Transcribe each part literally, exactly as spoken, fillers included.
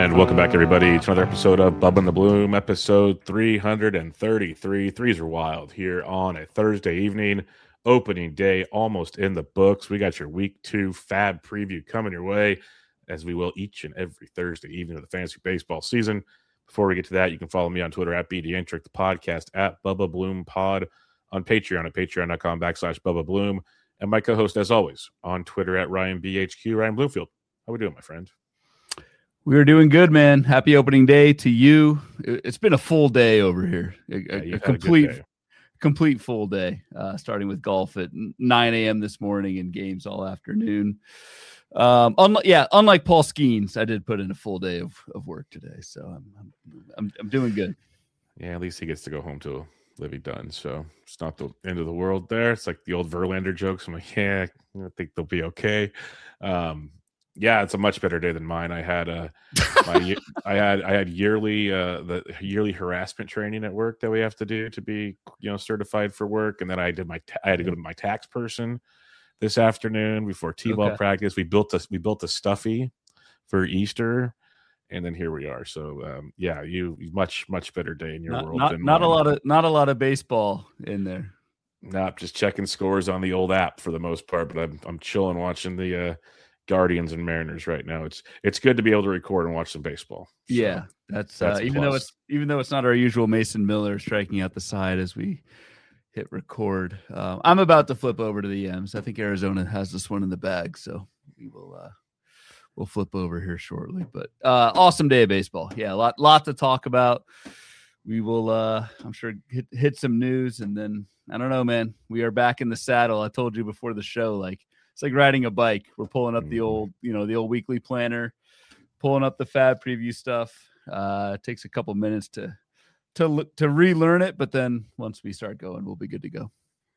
And welcome back, everybody, to another episode of Bubba and the Bloom, episode three thirty-three. Threes are wild here on a Thursday evening, opening day, almost in the books. We got your week two Fab preview coming your way, as we will each and every Thursday evening of the fantasy baseball season. Before we get to that, you can follow me on Twitter at BDintric, the podcast at Bubba Bloom Pod, on Patreon at patreon.com backslash Bubba Bloom, and my co-host, as always, on Twitter at Ryan B H Q, Ryan Bloomfield. How we doing, my friend? We are doing good, man. Happy opening day to you. It's been a full day over here. A, Yeah, a complete, a complete full day, uh, starting with golf at nine a.m. this morning and games all afternoon. Um, unlike, yeah, unlike Paul Skeens, I did put in a full day of, of work today, so I'm, I'm I'm I'm doing good. Yeah, at least he gets to go home to a living done, so it's not the end of the world there. It's like the old Verlander jokes. I'm like, yeah, I think they'll be okay. Um, Yeah, it's a much better day than mine. I had a, my, I had, I had yearly, uh, the yearly harassment training at work that we have to do to be, you know, certified for work. And then I did my, ta- I had to go to my tax person this afternoon before T-ball Okay. practice. We built a, we built a stuffy for Easter, and then here we are. So, um, yeah, you much, much better day in your Not world not, than not a mine. lot of not a lot of baseball in there. Not just checking scores on the old app for the most part, but I'm, I'm chilling watching the, uh, Guardians and Mariners right now. It's it's good to be able to record and watch some baseball. So yeah, that's, that's uh, even though it's even though it's not our usual Mason Miller striking out the side as we hit record. Uh, I'm about to flip over to the M's. I think Arizona has this one in the bag, so we will uh, we'll flip over here shortly. But uh, awesome day of baseball. Yeah, a lot lot to talk about. We will, uh, I'm sure, hit hit some news, and then I don't know, man. We are back in the saddle. I told you before the show, like. It's like riding a bike. We're pulling up the old, you know, the old weekly planner, pulling up the Fab preview stuff. Uh, it takes a couple minutes to to to relearn it, but then once we start going, we'll be good to go.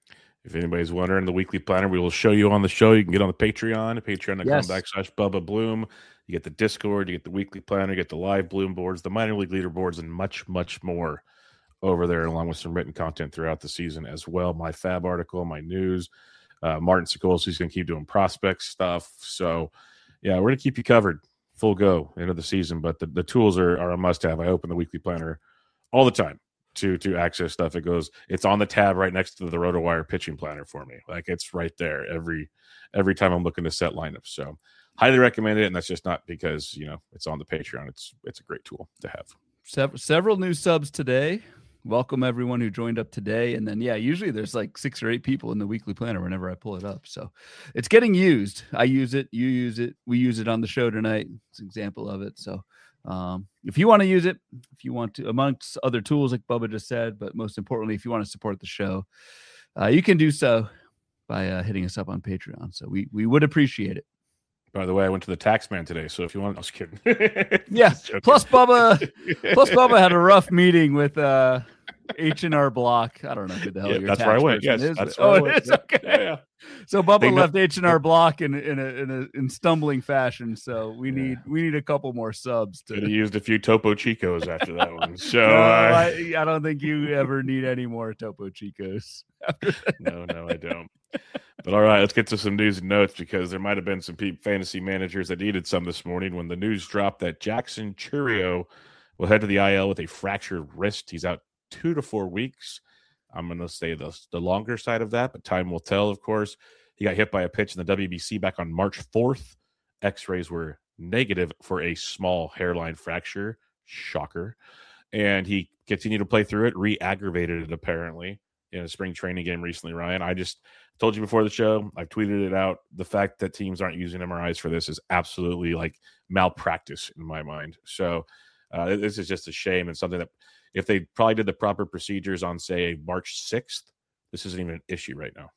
If anybody's wondering, the weekly planner we will show you on the show. You can get on the Patreon, patreon.com Yes. backslash Bubba Bloom. You get the Discord, you get the weekly planner, you get the live Bloom boards, the minor league leaderboards, and much, much more over there, along with some written content throughout the season as well. My Fab article, my news. Uh, Martin Sikorsky's going to keep doing prospect stuff. So, yeah, we're going to keep you covered full go into the season. But the, the tools are, are a must-have. I open the weekly planner all the time to to access stuff. It goes, it's on the tab right next to the RotoWire pitching planner for me. Like, it's right there every every time I'm looking to set lineups. So, highly recommend it. And that's just not because, you know, it's on the Patreon. It's it's a great tool to have. Several, several new subs today. Welcome everyone who joined up today. And then, yeah, usually there's like six or eight people in the weekly planner whenever I pull it up. So it's getting used. I use it. You use it. We use it on the show tonight. It's an example of it. So um, if you want to use it, if you want to, amongst other tools, like Bubba just said, but most importantly, if you want to support the show, uh, you can do so by uh, hitting us up on Patreon. So we, we would appreciate it. By the way, I went to the tax man today, so if you want, I was kidding. Yeah. Plus Bubba, plus Bubba had a rough meeting with uh, H and R Block. I don't know who the hell Yeah, your that's tax where I went. person Yes, is, that's but- where I oh, went. it is Yeah. okay. Yeah, yeah. So Bubba They know- left H and R Block in in a, in a in stumbling fashion. So we need we need a couple more subs to. Could have used a few Topo Chicos after that one. So No, uh, I, I don't think you ever need any more Topo Chicos. no, no, I don't. But all right, let's get to some news and notes, because there might have been some pe- fantasy managers that needed some this morning when the news dropped that Jackson Chourio will head to the I L with a fractured wrist. He's out two to four weeks. I'm going to say the, the longer side of that, but time will tell, of course. He got hit by a pitch in the W B C back on March fourth. X-rays were negative for a small hairline fracture. Shocker. And he continued to play through it, re-aggravated it apparently in a spring training game recently, Ryan. I just told you before the show, I've tweeted it out. The fact that teams aren't using M R Is for this is absolutely like malpractice in my mind. So uh, this is just a shame, and something that if they probably did the proper procedures on, say, March sixth, this isn't even an issue right now.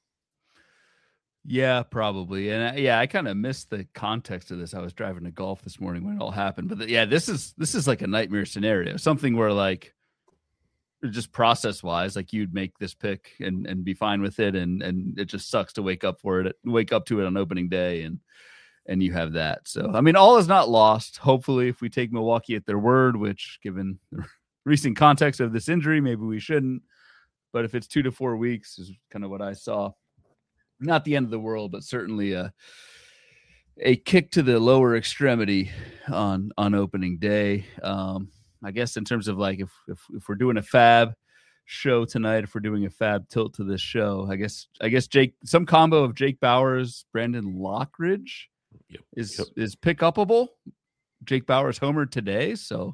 Yeah, probably. And uh, yeah, I kind of missed the context of this. I was driving to golf this morning when it all happened. But the, yeah, this is this is like a nightmare scenario. Something where like just process wise, like you'd make this pick and, and be fine with it. And, and it just sucks to wake up for it, wake up to it on opening day. And, and you have that. So, I mean, all is not lost. Hopefully, if we take Milwaukee at their word, which given the recent context of this injury, maybe we shouldn't. But if it's two to four weeks is kind of what I saw. Not the end of the world, but certainly a a kick to the lower extremity on on opening day. Um, I guess in terms of like if, if if we're doing a fab show tonight, if we're doing a fab tilt to this show, I guess I guess Jake some combo of Jake Bowers, Brandon Lockridge yep. is yep. is pick upable. Jake Bowers homered today, so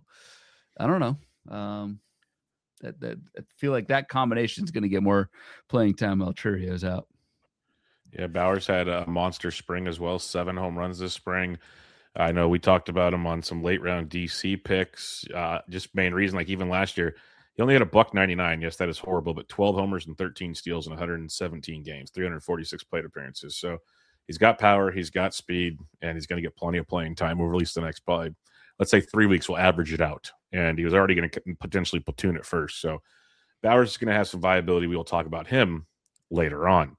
I don't know. Um, that that I feel like that combination is going to get more playing time while Churio's out. Yeah, Bowers had a monster spring as well, seven home runs this spring. I know we talked about him on some late round D C picks. Uh, just main reason, like even last year, he only had a buck ninety-nine. Yes, that is horrible, but twelve homers and thirteen steals in one hundred seventeen games, three hundred forty-six plate appearances. So he's got power, he's got speed, and he's going to get plenty of playing time over at least the next probably, let's say three weeks will average it out. And he was already going to potentially platoon at first. So Bowers is going to have some viability. We will talk about him later on.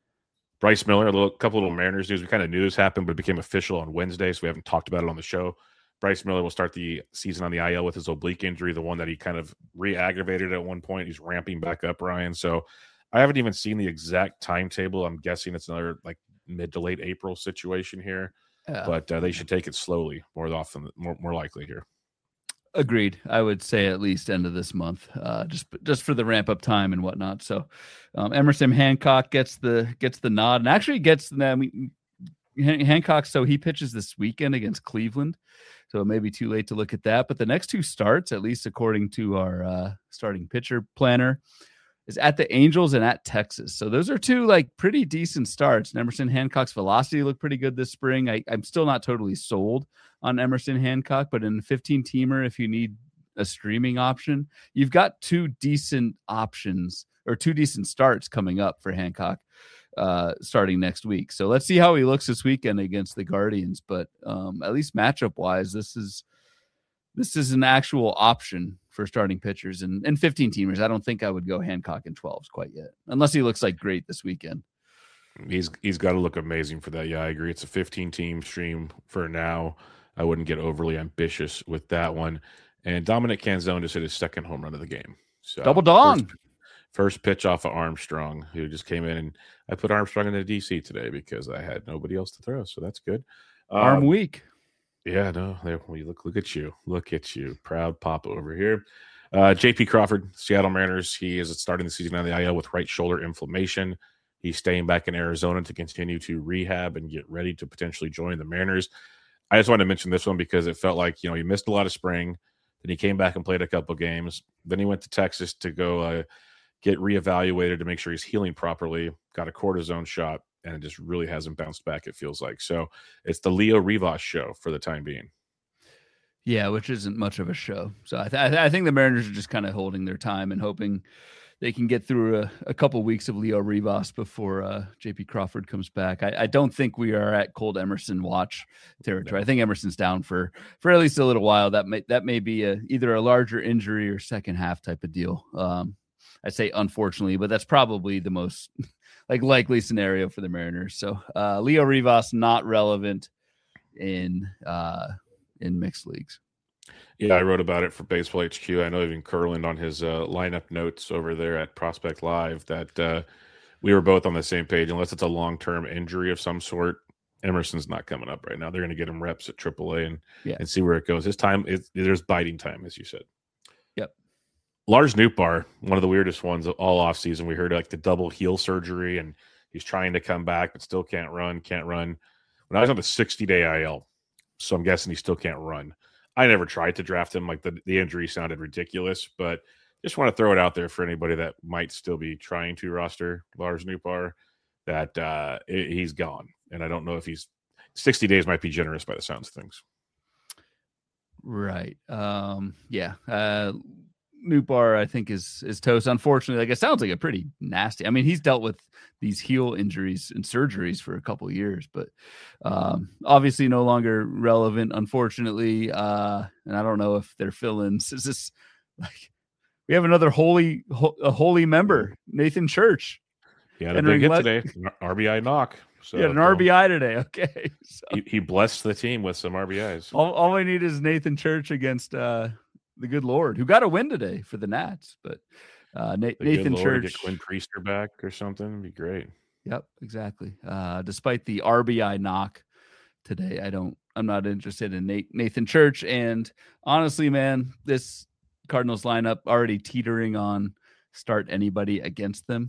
Bryce Miller, a little, couple little Mariners news. We kind of knew this happened, but it became official on Wednesday, so we haven't talked about it on the show. Bryce Miller will start the season on the I L with his oblique injury, the one that he kind of re-aggravated at one point. He's ramping back up, Ryan. So I haven't even seen the exact timetable. I'm guessing it's another like mid to late April situation here, yeah. but uh, they should take it slowly more often, more, more likely here. Agreed. I would say at least end of this month, uh, just just for the ramp up time and whatnot. So um, Emerson Hancock gets the gets the nod and actually gets the I mean, Hancock. So he pitches this weekend against Cleveland. So it may be too late to look at that. But the next two starts, at least according to our uh, starting pitcher planner, is at the Angels and at Texas. So those are two like pretty decent starts. And Emerson Hancock's velocity looked pretty good this spring. I, I'm still not totally sold on Emerson Hancock, but in a fifteen teamer, if you need a streaming option, you've got two decent options or two decent starts coming up for Hancock uh, starting next week. So let's see how he looks this weekend against the Guardians. But um, at least matchup wise, this is, this is an actual option for starting pitchers and, and fifteen teamers. I don't think I would go Hancock in twelves quite yet, unless he looks like great this weekend. He's he's got to look amazing for that. Yeah, I agree. It's a fifteen team stream for now. I wouldn't get overly ambitious with that one. And Dominic Canzone just hit his second home run of the game. So double dong. First, first pitch off of Armstrong, who just came in, and I put Armstrong in the D C today because I had nobody else to throw. So that's good. Um, Arm week. Yeah, no, there. Well, look, look at you, look at you, proud papa over here. Uh, J P Crawford, Seattle Mariners. He is starting the season on the I L with right shoulder inflammation. He's staying back in Arizona to continue to rehab and get ready to potentially join the Mariners. I just wanted to mention this one because it felt like, you know, he missed a lot of spring. Then he came back and played a couple games. Then he went to Texas to go uh, get reevaluated to make sure he's healing properly. Got a cortisone shot, and it just really hasn't bounced back, it feels like. So it's the Leo Rivas show for the time being. Yeah, which isn't much of a show. So I, th- I think the Mariners are just kind of holding their time and hoping they can get through a, a couple weeks of Leo Rivas before uh, J P Crawford comes back. I, I don't think we are at cold Emerson watch territory. I think Emerson's down for for at least a little while. That may that may be a, either a larger injury or second half type of deal. Um, I say unfortunately, but that's probably the most like likely scenario for the Mariners. So uh, Leo Rivas not relevant in uh, in mixed leagues. Yeah, I wrote about it for Baseball H Q. I know even Curland on his uh, lineup notes over there at Prospect Live that uh, we were both on the same page. Unless it's a long-term injury of some sort, Emerson's not coming up right now. They're going to get him reps at triple A and, yeah. and see where it goes. His time, is, there's biting time, as you said. Yep. Lars Nootbaar, one of the weirdest ones all offseason. We heard like the double heel surgery, and he's trying to come back but still can't run, can't run. When I was on the sixty-day I L, so I'm guessing he still can't run. I never tried to draft him. Like the, the injury sounded ridiculous, but just want to throw it out there for anybody that might still be trying to roster Lars Nootbaar that uh, it, he's gone. And I don't know if he's sixty days might be generous by the sounds of things. Right. Um, yeah. Uh, Nootbaar, I think, is is toast. Unfortunately, like it sounds like a pretty nasty. I mean, he's dealt with these heel injuries and surgeries for a couple of years, but um, obviously no longer relevant, unfortunately. Uh, and I don't know if they're fill-ins. Is this like we have another holy ho- a holy member, Nathan Church? Yeah, the big hit le- today, R B I knock. So yeah, an R B I today. Okay, so. he, he blessed the team with some R B Is. All, all we need is Nathan Church against. Uh, The good Lord, who got a win today for the Nats, but uh, Na- Nathan Church, get Quinn Priester back or something would be great. Yep, exactly. Uh, despite the R B I knock today. I don't. I'm not interested in Nate, Nathan Church, and honestly, man, this Cardinals lineup already teetering on start anybody against them.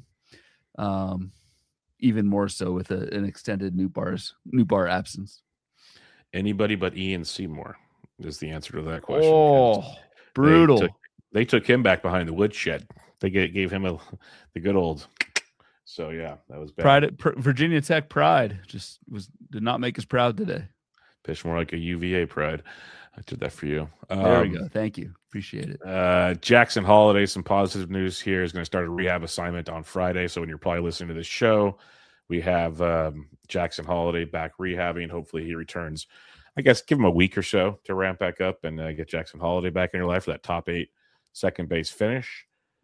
Um, even more so with a, an extended Nootbaar's Nootbaar absence. Anybody but Ian Seymour is the answer to that question. Oh, brutal. They took, they took him back behind the woodshed. They gave, gave him a, the good old. So, yeah, that was bad. Pride, pr- Virginia Tech pride just was did not make us proud today. Pitched more like a U V A pride. I did that for you. Um, there we go. Thank you. Appreciate it. Uh, Jackson Holiday, some positive news here, is going to start a rehab assignment on Friday. So when you're probably listening to this show, we have um, Jackson Holiday back rehabbing. Hopefully he returns. I guess give him a week or so to ramp back up and uh, get Jackson Holiday back in your life for that top eight second base finish.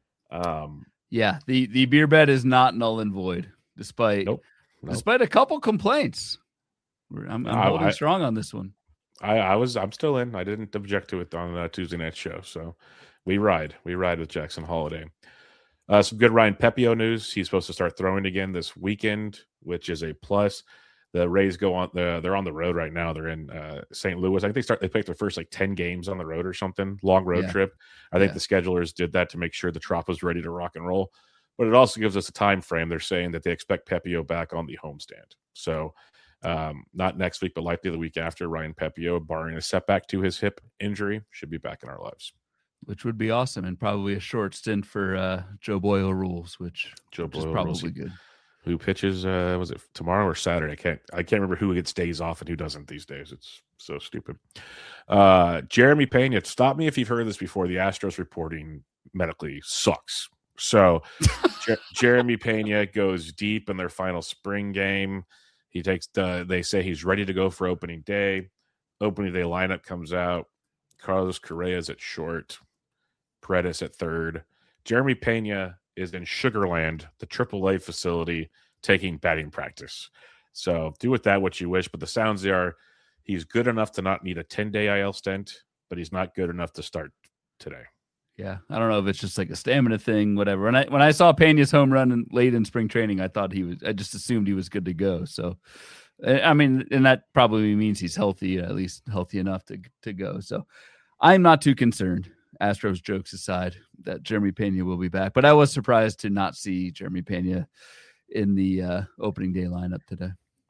Um, yeah, the, the beer bed is not null and void, despite nope, nope. despite a couple complaints. I'm, I'm holding I, strong on this one. I, I was I'm still in. I didn't object to it on the Tuesday night show. So we ride. We ride with Jackson Holiday. Uh, some good Ryan Pepiot news. He's supposed to start throwing again this weekend, which is a plus. The Rays go on the they're on the road right now. They're in uh, Saint Louis. I think they start they picked their first like ten games on the road or something. Long road yeah. trip. I think yeah. the schedulers did that to make sure the Trop was ready to rock and roll. But it also gives us a time frame. They're saying that they expect Pepiot back on the homestand. So um, not next week, but likely the week after. Ryan Pepiot, barring a setback to his hip injury, should be back in our lives. Which would be awesome, and probably a short stint for uh, Joe Boyle rules, which, Joe which Boyle is probably rules. good. Who pitches? Uh, was it tomorrow or Saturday? I can't. I can't remember who gets days off and who doesn't these days. It's so stupid. Uh, Jeremy Pena. Stop me if you've heard this before. The Astros reporting medically sucks. So Jer- Jeremy Pena goes deep in their final spring game. He takes the. They say he's ready to go for opening day. Opening day lineup comes out. Carlos Correa's at short. Paredes at third. Jeremy Pena is in Sugarland, the triple A facility, taking batting practice. So do with that what you wish, but the sounds are he's good enough to not need a ten-day I L stint, but he's not good enough to start today. Yeah, I don't know if it's just like a stamina thing, whatever. When I when I saw Pena's home run in, late in spring training, I thought he was. I just assumed he was good to go. So, I mean, and that probably means he's healthy, at least healthy enough to to go. So, I'm not too concerned. Astros jokes aside, that Jeremy Pena will be back. But I was surprised to not see Jeremy Pena in the uh, opening day lineup today.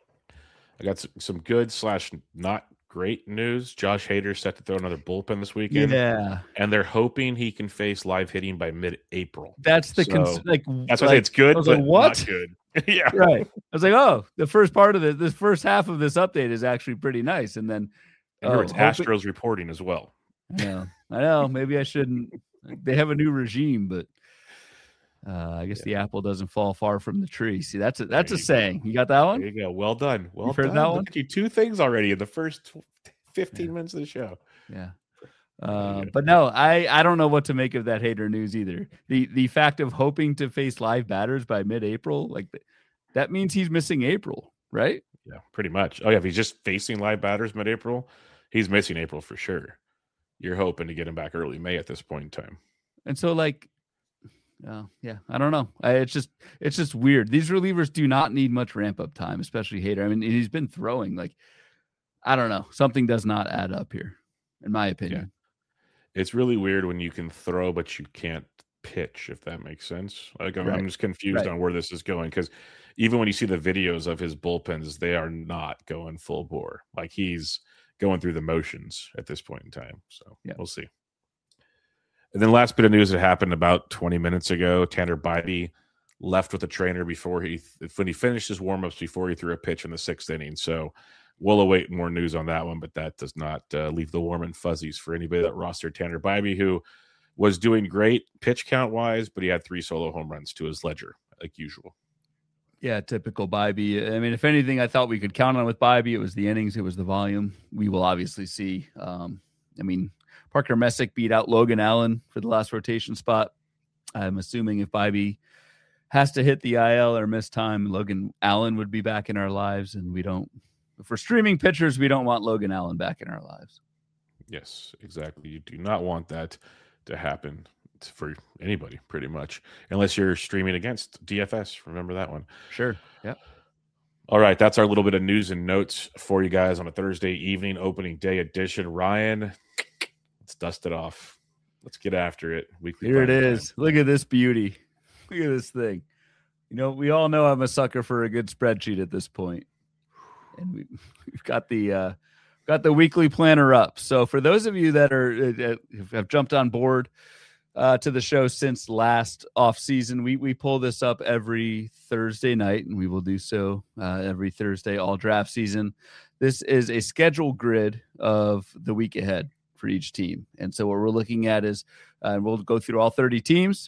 I got some good slash not great news. Josh Hader set to throw another bullpen this weekend. Yeah. And they're hoping he can face live hitting by mid-April. That's the so, cons- like that's why like, I say it's good, but like, what? Not good. Yeah. Right. I was like, oh, the first part of the this first half of this update is actually pretty nice. And then and oh, it's hoping- Astros reporting as well. I know. I know. Maybe I shouldn't. They have a new regime, but uh, I guess yeah. the apple doesn't fall far from the tree. See, that's a that's a saying. Go. You got that one? There you go. Well done. Well You've done. Heard that one? Look at you, two things already in the first fifteen yeah. minutes of the show. Yeah. Uh, but no, I, I don't know what to make of that Hader news either. The the fact of hoping to face live batters by mid-April, like that means he's missing April, right? Yeah, pretty much. Oh yeah, if he's just facing live batters mid-April, he's missing April for sure. You're hoping to get him back early May at this point in time. And so, like, uh, yeah, I don't know. I, it's just it's just weird. These relievers do not need much ramp up time, especially Hader. I mean, he's been throwing like, I don't know. Something does not add up here, in my opinion. Yeah. It's really weird when you can throw, but you can't pitch, if that makes sense. Like, I'm, right. I'm just confused right. on where this is going, because even when you see the videos of his bullpens, they are not going full bore. Like, he's going through the motions at this point in time. So yeah. We'll see. And then last bit of news that happened about twenty minutes ago, Tanner Bybee left with the trainer before he, when he finished his warm-ups before he threw a pitch in the sixth inning. So we'll await more news on that one, but that does not uh, leave the warm and fuzzies for anybody that rostered Tanner Bybee, who was doing great pitch count-wise, but he had three solo home runs to his ledger, like usual. Yeah, typical Bybee. I mean, if anything, I thought we could count on with Bybee. It was the innings. It was the volume. We will obviously see. Um, I mean, Parker Messick beat out Logan Allen for the last rotation spot. I'm assuming if Bybee has to hit the I L or miss time, Logan Allen would be back in our lives, and we don't. For streaming pitchers, we don't want Logan Allen back in our lives. Yes, exactly. You do not want that to happen for anybody, pretty much, unless you're streaming against D F S. Remember that one? Sure. Yep. All right, that's our little bit of news and notes for you guys on a Thursday evening opening day edition. Ryan, let's dust it off. Let's get after it. Weekly Here it planner is. time. Look at this beauty. Look at this thing. You know, we all know I'm a sucker for a good spreadsheet at this point. And we, we've got the uh, got the weekly planner up. So for those of you that are uh, have jumped on board uh, to the show since last off season, we we pull this up every Thursday night, and we will do so uh, every Thursday all draft season. This is a schedule grid of the week ahead for each team. And so what we're looking at is, uh, we'll go through all thirty teams.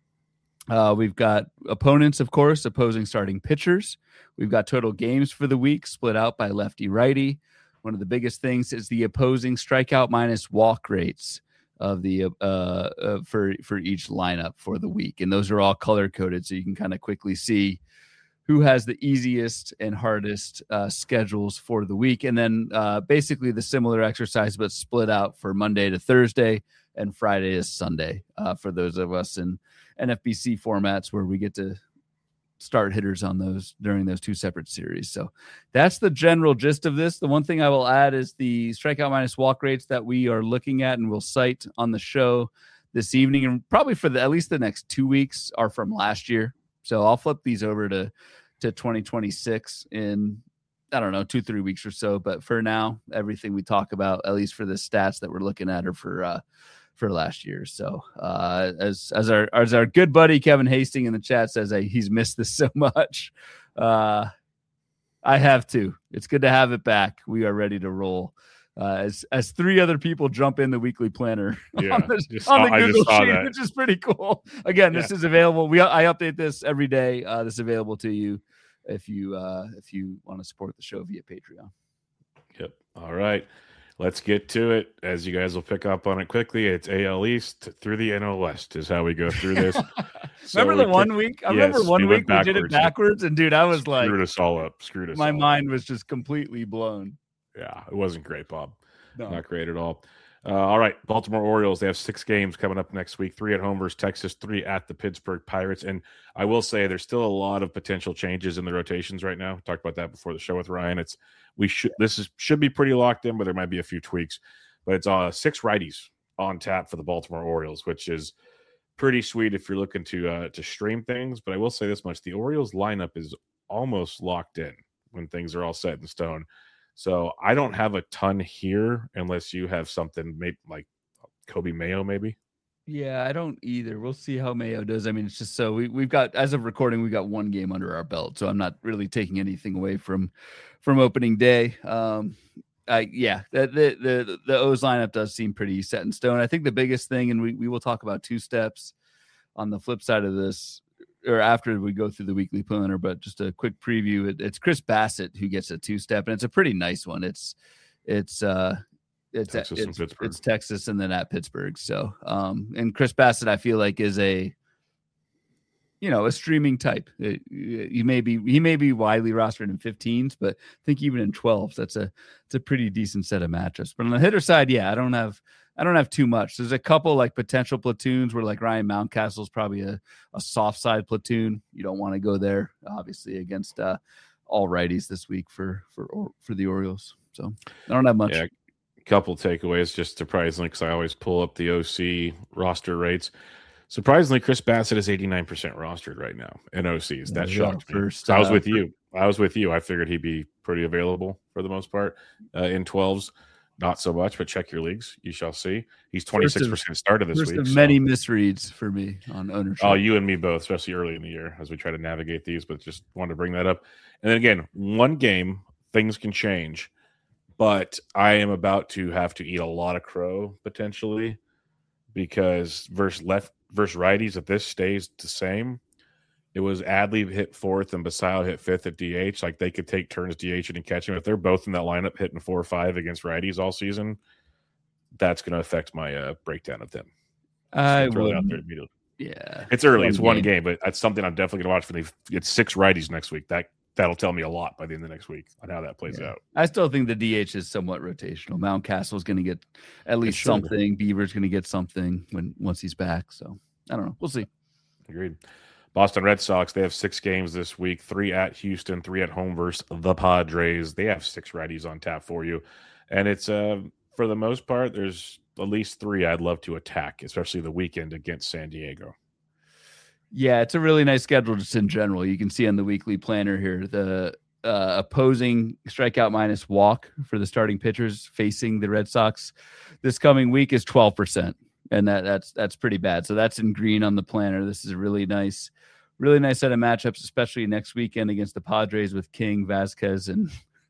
Uh, we've got opponents, of course, opposing starting pitchers. We've got total games for the week split out by lefty righty. One of the biggest things is the opposing strikeout minus walk rates of the uh, uh, for for each lineup for the week, and those are all color coded, so you can kind of quickly see who has the easiest and hardest uh, schedules for the week. And then uh, basically the similar exercise, but split out for Monday to Thursday and Friday to Sunday uh, for those of us in N F B C formats where we get to start hitters on those during those two separate series. So that's the general gist of this. The one thing I will add is the strikeout minus walk rates that we are looking at and will cite on the show this evening, and probably for the, at least the next two weeks, are from last year. So I'll flip these over to, to twenty twenty-six in, I don't know, two, three weeks or so. But for now, everything we talk about, at least for the stats that we're looking at, are for uh, for last year. So uh, as as our as our good buddy Kevin Hastings in the chat says, uh, he's missed this so much. Uh, I have too. It's good to have it back. We are ready to roll. Uh, as as three other people jump in the weekly planner Yeah, on the, just on saw- the I Google just saw sheet, that. which is pretty cool. Again, this is available. We I update this every day. Uh, this is available to you if you uh, if you want to support the show via Patreon. Yep. All right. Let's get to it. As you guys will pick up on it quickly, it's A L East through the N L West is how we go through this. So remember the we one kick- week? I Yes, remember one we week went we did it backwards. backwards, and dude, I was like, Screwed us all up. Screwed us my all up. mind was just completely blown. Yeah, it wasn't great, Bob. No. Not great at all. Uh, all right, Baltimore Orioles. They have six games coming up next week. Three at home versus Texas. Three at the Pittsburgh Pirates. And I will say there's still a lot of potential changes in the rotations right now. We talked about that before the show with Ryan. It's we should this is should be pretty locked in, but there might be a few tweaks. But it's uh, six righties on tap for the Baltimore Orioles, which is pretty sweet if you're looking to uh, to stream things. But I will say this much: the Orioles lineup is almost locked in when things are all set in stone. So I don't have a ton here unless you have something maybe like Kobe Mayo, maybe. Yeah, I don't either. We'll see how Mayo does. I mean, it's just so we, we've got, as of recording, we got one game under our belt. So I'm not really taking anything away from from opening day. Um, I, yeah, the, the, the, the O's lineup does seem pretty set in stone. I think the biggest thing, and we, we will talk about two steps on the flip side of this, or after we go through the weekly planner, but just a quick preview. It, it's Chris Bassett who gets a two-step, and it's a pretty nice one. It's it's uh it's Texas it's, and Pittsburgh. it's Texas and then at Pittsburgh. So um and Chris Bassett, I feel like, is a you know a streaming type. It, he may be he may be widely rostered in fifteens, but I think even in twelves, that's a it's a pretty decent set of matchups. But on the hitter side, yeah, I don't have. I don't have too much. There's a couple like potential platoons where like Ryan Mountcastle is probably a, a soft side platoon. You don't want to go there, obviously, against uh, all righties this week for for for the Orioles. So I don't have much. Yeah, a couple takeaways, just surprisingly, because I always pull up the O C roster rates. Surprisingly, Chris Bassett is eighty-nine percent rostered right now in O Cs. That Yeah, shocked me. first, I was uh, with you. I was with you. I figured he'd be pretty available for the most part uh, in twelves. Not so much, but check your leagues. You shall see. He's twenty-six percent started this First week. of so- many misreads for me on ownership. Oh, you and me both, especially early in the year as we try to navigate these, but just wanted to bring that up. And then again, one game, things can change, but I am about to have to eat a lot of crow potentially because versus left versus righties, if this stays the same, it was Adley hit fourth and Basayo hit fifth at D H. Like they could take turns DHing and catching. If they're both in that lineup hitting four or five against righties all season, that's going to affect my uh, breakdown of them. I Throw it out would. there immediately. Yeah, It's early. One It's one game. game, but that's something I'm definitely going to watch. For the it's six righties next week. That that'll tell me a lot by the end of next week on how that plays Yeah. out. I still think the D H is somewhat rotational. Mountcastle is going to get at least should. something. Beaver's going to get something when once he's back. So I don't know. We'll see. Agreed. Boston Red Sox, they have six games this week, three at Houston, three at home versus the Padres. They have six righties on tap for you. And it's, uh, for the most part, there's at least three I'd love to attack, especially the weekend against San Diego. Yeah, it's a really nice schedule just in general. You can see on the weekly planner here, the uh, opposing strikeout minus walk for the starting pitchers facing the Red Sox this coming week is twelve percent. And that that's that's pretty bad. So that's in green on the planner. This is a really nice, really nice set of matchups, especially next weekend against the Padres with King, Vasquez, and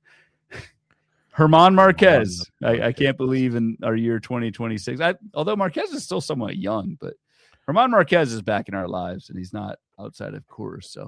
German Marquez. I, I can't believe in our year twenty twenty-six. I, although Marquez is still somewhat young, but German Marquez is back in our lives, and he's not outside of course. So,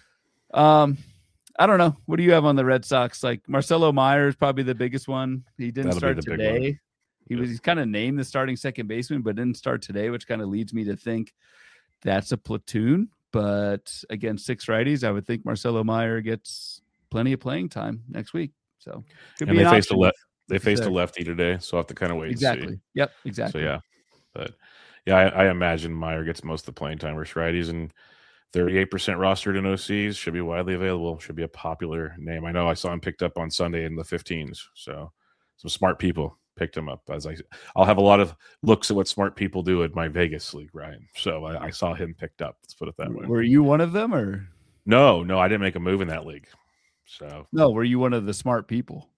um, I don't know. What do you have on the Red Sox? Like Marcelo Meyer is probably the biggest one. He didn't That'll start today. He was he's kind of named the starting second baseman, but didn't start today, which kind of leads me to think that's a platoon. But against six righties, I would think Marcelo Meyer gets plenty of playing time next week. So could and be they faced a le- they faced a lefty today, so I'll have to kind of wait. Exactly. And see. Yep. Exactly. So yeah, but yeah, I, I imagine Meyer gets most of the playing time versus righties, and thirty-eight percent rostered in O Cs, should be widely available. Should be a popular name. I know I saw him picked up on Sunday in the fifteens. So some smart people picked him up. As I, I'll have a lot of looks at what smart people do at my Vegas league, Ryan. So I, I saw him picked up. Let's put it that way. Were you one of them, or no? No, I didn't make a move in that league. So no, were you one of the smart people?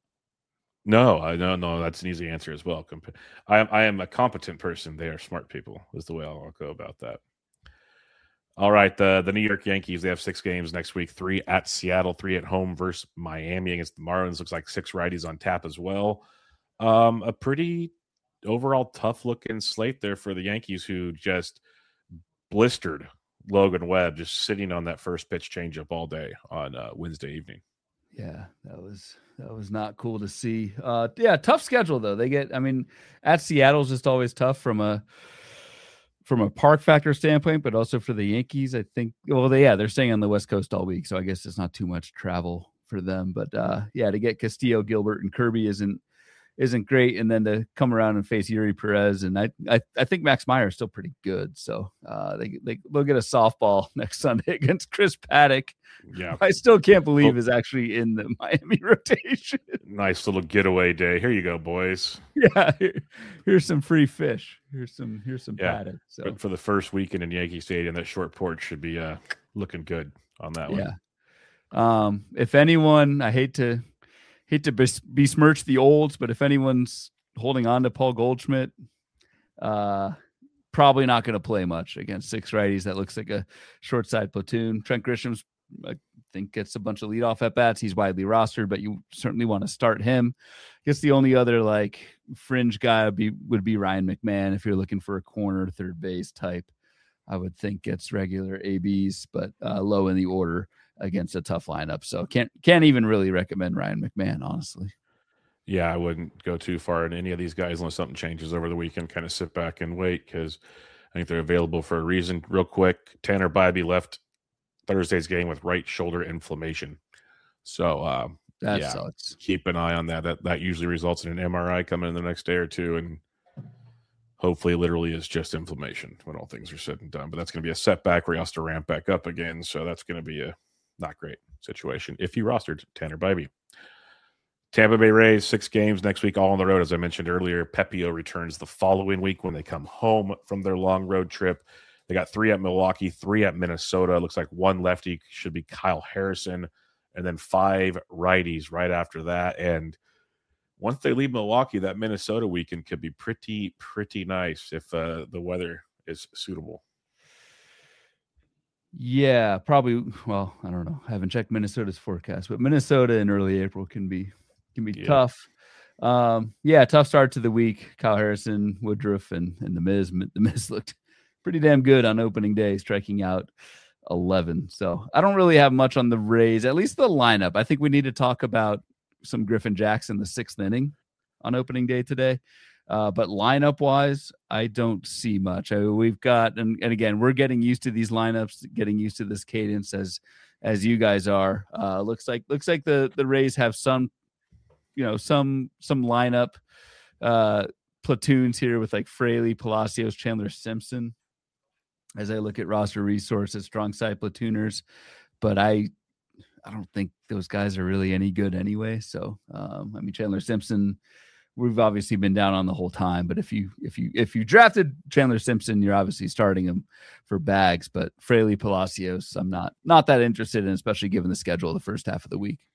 No, I no no. That's an easy answer as well. I am I am a competent person. They are smart people. Is the way I'll, I'll go about that. All right, the the New York Yankees, they have six games next week, three at Seattle, three at home versus Miami against the Marlins. Looks like six righties on tap as well. Um, a pretty overall tough looking slate there for the Yankees, who just blistered Logan Webb just sitting on that first pitch changeup all day on uh, Wednesday evening. Yeah, that was that was not cool to see. Uh, yeah, tough schedule though. They get, I mean, at Seattle's just always tough from a from a park factor standpoint, but also for the Yankees. I think, well, they yeah, they're staying on the West Coast all week, so I guess it's not too much travel for them. But uh, yeah, to get Castillo, Gilbert, and Kirby isn't isn't great, and then to come around and face Yuri Perez, and I I, I think Max Meyer is still pretty good. So uh, they they they'll get a softball next Sunday against Chris Paddock. Yeah, I still can't believe is actually in the Miami rotation. Nice little getaway day. Here you go, boys. Yeah, here, here's some free fish. Here's some here's some yeah. Paddock. So but for the first weekend in Yankee Stadium, that short porch should be uh, looking good on that one. Yeah. Um, if anyone, I hate to hate to bes- besmirch the olds, but if anyone's holding on to Paul Goldschmidt, uh, probably not going to play much against six righties. That looks like a short side platoon. Trent Grisham's, I think, gets a bunch of leadoff at bats. He's widely rostered, but you certainly want to start him. I guess the only other like fringe guy would be would be Ryan McMahon if you're looking for a corner third base type. I would think gets regular A Bs, but uh, low in the order against a tough lineup. So can't can't even really recommend Ryan McMahon, honestly. Yeah, I wouldn't go too far in any of these guys unless something changes over the weekend. Kind of sit back and wait because I think they're available for a reason. Real quick, Tanner Bybee left Thursday's game with right shoulder inflammation. So uh, that yeah, sucks. Keep an eye on that. That that usually results in an M R I coming in the next day or two, and hopefully literally is just inflammation when all things are said and done. But that's going to be a setback where he has to ramp back up again. So that's going to be a not great situation if you rostered Tanner Bybee. Tampa Bay Rays, six games next week, all on the road. As I mentioned earlier, Pepio returns the following week when they come home from their long road trip. They got three at Milwaukee, three at Minnesota. Looks like one lefty should be Kyle Harrison, and then five righties right after that. And once they leave Milwaukee, that Minnesota weekend could be pretty, pretty nice if uh, the weather is suitable. Yeah, probably. Well, I don't know. I haven't checked Minnesota's forecast, but Minnesota in early April can be can be yeah. tough. Um, yeah, tough start to the week. Kyle Harrison, Woodruff, and and the Miz. The Miz looked pretty damn good on opening day, striking out eleven. So I don't really have much on the Rays, at least the lineup. I think we need to talk about some Griffin Jackson, the sixth inning on opening day today. Uh, but lineup wise, I don't see much. I mean, we've got, and, and again, we're getting used to these lineups, getting used to this cadence as, as you guys are. Uh, looks like, looks like the, the Rays have some, you know, some, some lineup uh, platoons here with like Fraley, Palacios, Chandler Simpson. as I look at roster resources, strong side platooners, but I I don't think those guys are really any good anyway. So um, I mean, Chandler Simpson, we've obviously been down on the whole time, but if you if you if you drafted Chandler Simpson, you're obviously starting him for bags. But Fraley, Palacios, I'm not not that interested in, especially given the schedule of the first half of the week.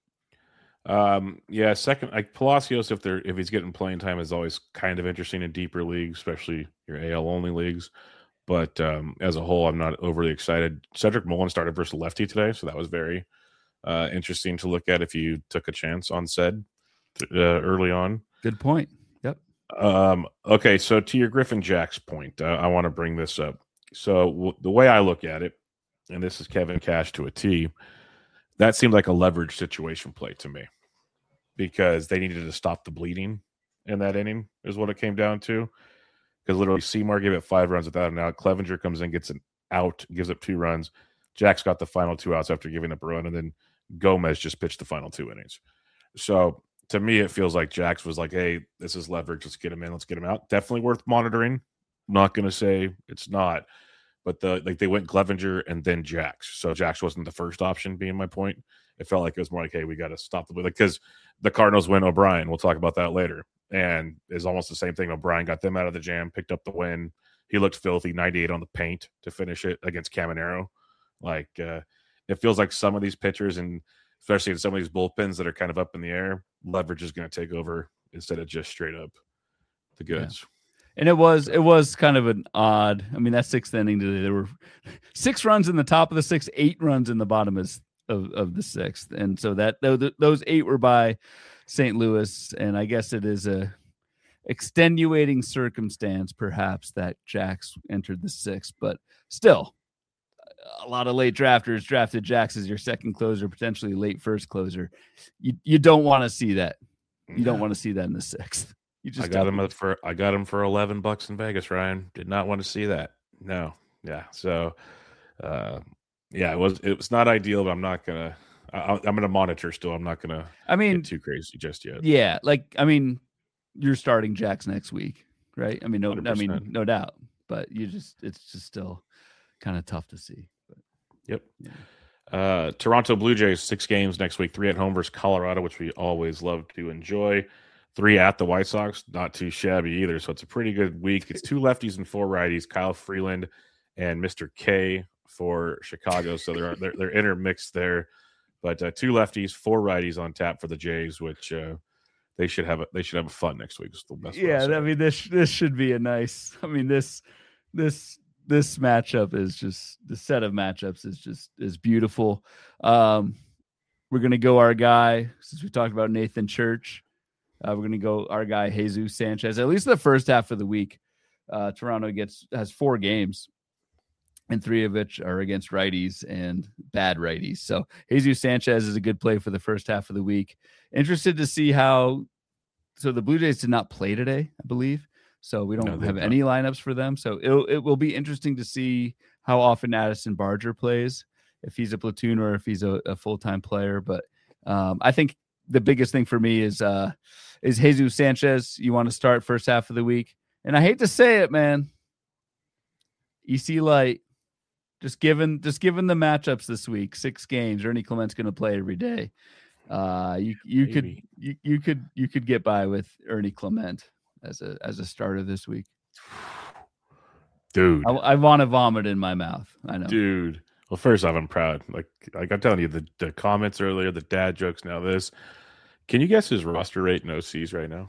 Um, yeah, second, like Palacios, if they're if he's getting playing time, is always kind of interesting in deeper leagues, especially your A L only leagues. But um, as a whole, I'm not overly excited. Cedric Mullen started versus lefty today, so that was very uh, interesting to look at if you took a chance on Ced uh, early on. Good point. Yep. Um, okay, so to your Griffin Jacks point, uh, I want to bring this up. So w- the way I look at it, and this is Kevin Cash to a T, that seemed like a leverage situation play to me because they needed to stop the bleeding in that inning is what it came down to. Because literally Seymour gave it five runs without an out. Clevenger comes in, gets an out, gives up two runs. Jack's got the final two outs after giving up a run, and then Gomez just pitched the final two innings. So to me, it feels like Jax was like, hey, this is leverage. Let's get him in. Let's get him out. Definitely worth monitoring. Not going to say it's not. But the like they went Clevenger and then Jax. So Jax wasn't the first option, being my point. It felt like it was more like, hey, we got to stop the like because the Cardinals win O'Brien. We'll talk about that later. And it's almost the same thing. O'Brien got them out of the jam, picked up the win. He looked filthy, ninety-eight on the paint to finish it against Caminero. Like uh, it feels like some of these pitchers, and especially in some of these bullpens that are kind of up in the air, leverage is going to take over instead of just straight up the goods. Yeah. And it was it was kind of an odd. I mean, that sixth inning today, there were six runs in the top of the sixth, eight runs in the bottom of of, of the sixth, and so that those eight were by Saint Louis, and I guess it is a extenuating circumstance, perhaps, that Jax entered the sixth, but still, a lot of late drafters drafted Jax as your second closer, potentially late first closer. You you don't want to see that. You don't want to see that in the sixth. You just I got him for I got him for eleven bucks in Vegas. Ryan did not want to see that. No, yeah. So, uh, yeah, it was it was not ideal, but I'm not gonna. I, I'm gonna monitor still. I'm not gonna. I mean, get too crazy just yet. Yeah, like I mean, you're starting Jax next week, right? I mean, no, one hundred percent. I mean, no doubt. But you just it's just still kind of tough to see. But, yep. Yeah. Uh, Toronto Blue Jays six games next week. Three at home versus Colorado, which we always love to enjoy. Three at the White Sox, not too shabby either. So it's a pretty good week. It's two lefties and four righties. Kyle Freeland and Mister K for Chicago. So they're they're, they're intermixed there. But uh, two lefties, four righties on tap for the Jays, which uh, they should have. A, they should have a fun next week. It's the best. Yeah, I mean this this should be a nice. I mean this this this matchup is just the set of matchups is just is beautiful. Um, we're gonna go our guy since we talked about Nathan Church. Uh, we're going to go our guy, Jesus Sanchez, at least the first half of the week. Uh, Toronto gets has four games, and three of which are against righties and bad righties. So Jesus Sanchez is a good play for the first half of the week. Interested to see how – so the Blue Jays did not play today, I believe. So we don't no, have not. any lineups for them. So it'll, it will be interesting to see how often Addison Barger plays, if he's a platoon or if he's a, a full-time player. But um, I think the biggest thing for me is uh, – is Jesus Sanchez. You want to start first half of the week. And I hate to say it, man. E C Light. Just given just given the matchups this week, six games, Ernie Clement's going to play every day. Uh, you you Maybe. could you, you could you could get by with Ernie Clement as a as a starter this week. Dude. I, I want to vomit in my mouth. I know. Dude. Well, first off, I'm proud. Like like I'm telling you, the, the comments earlier, the dad jokes, now this. Can you guess his roster rate in O Cs right now?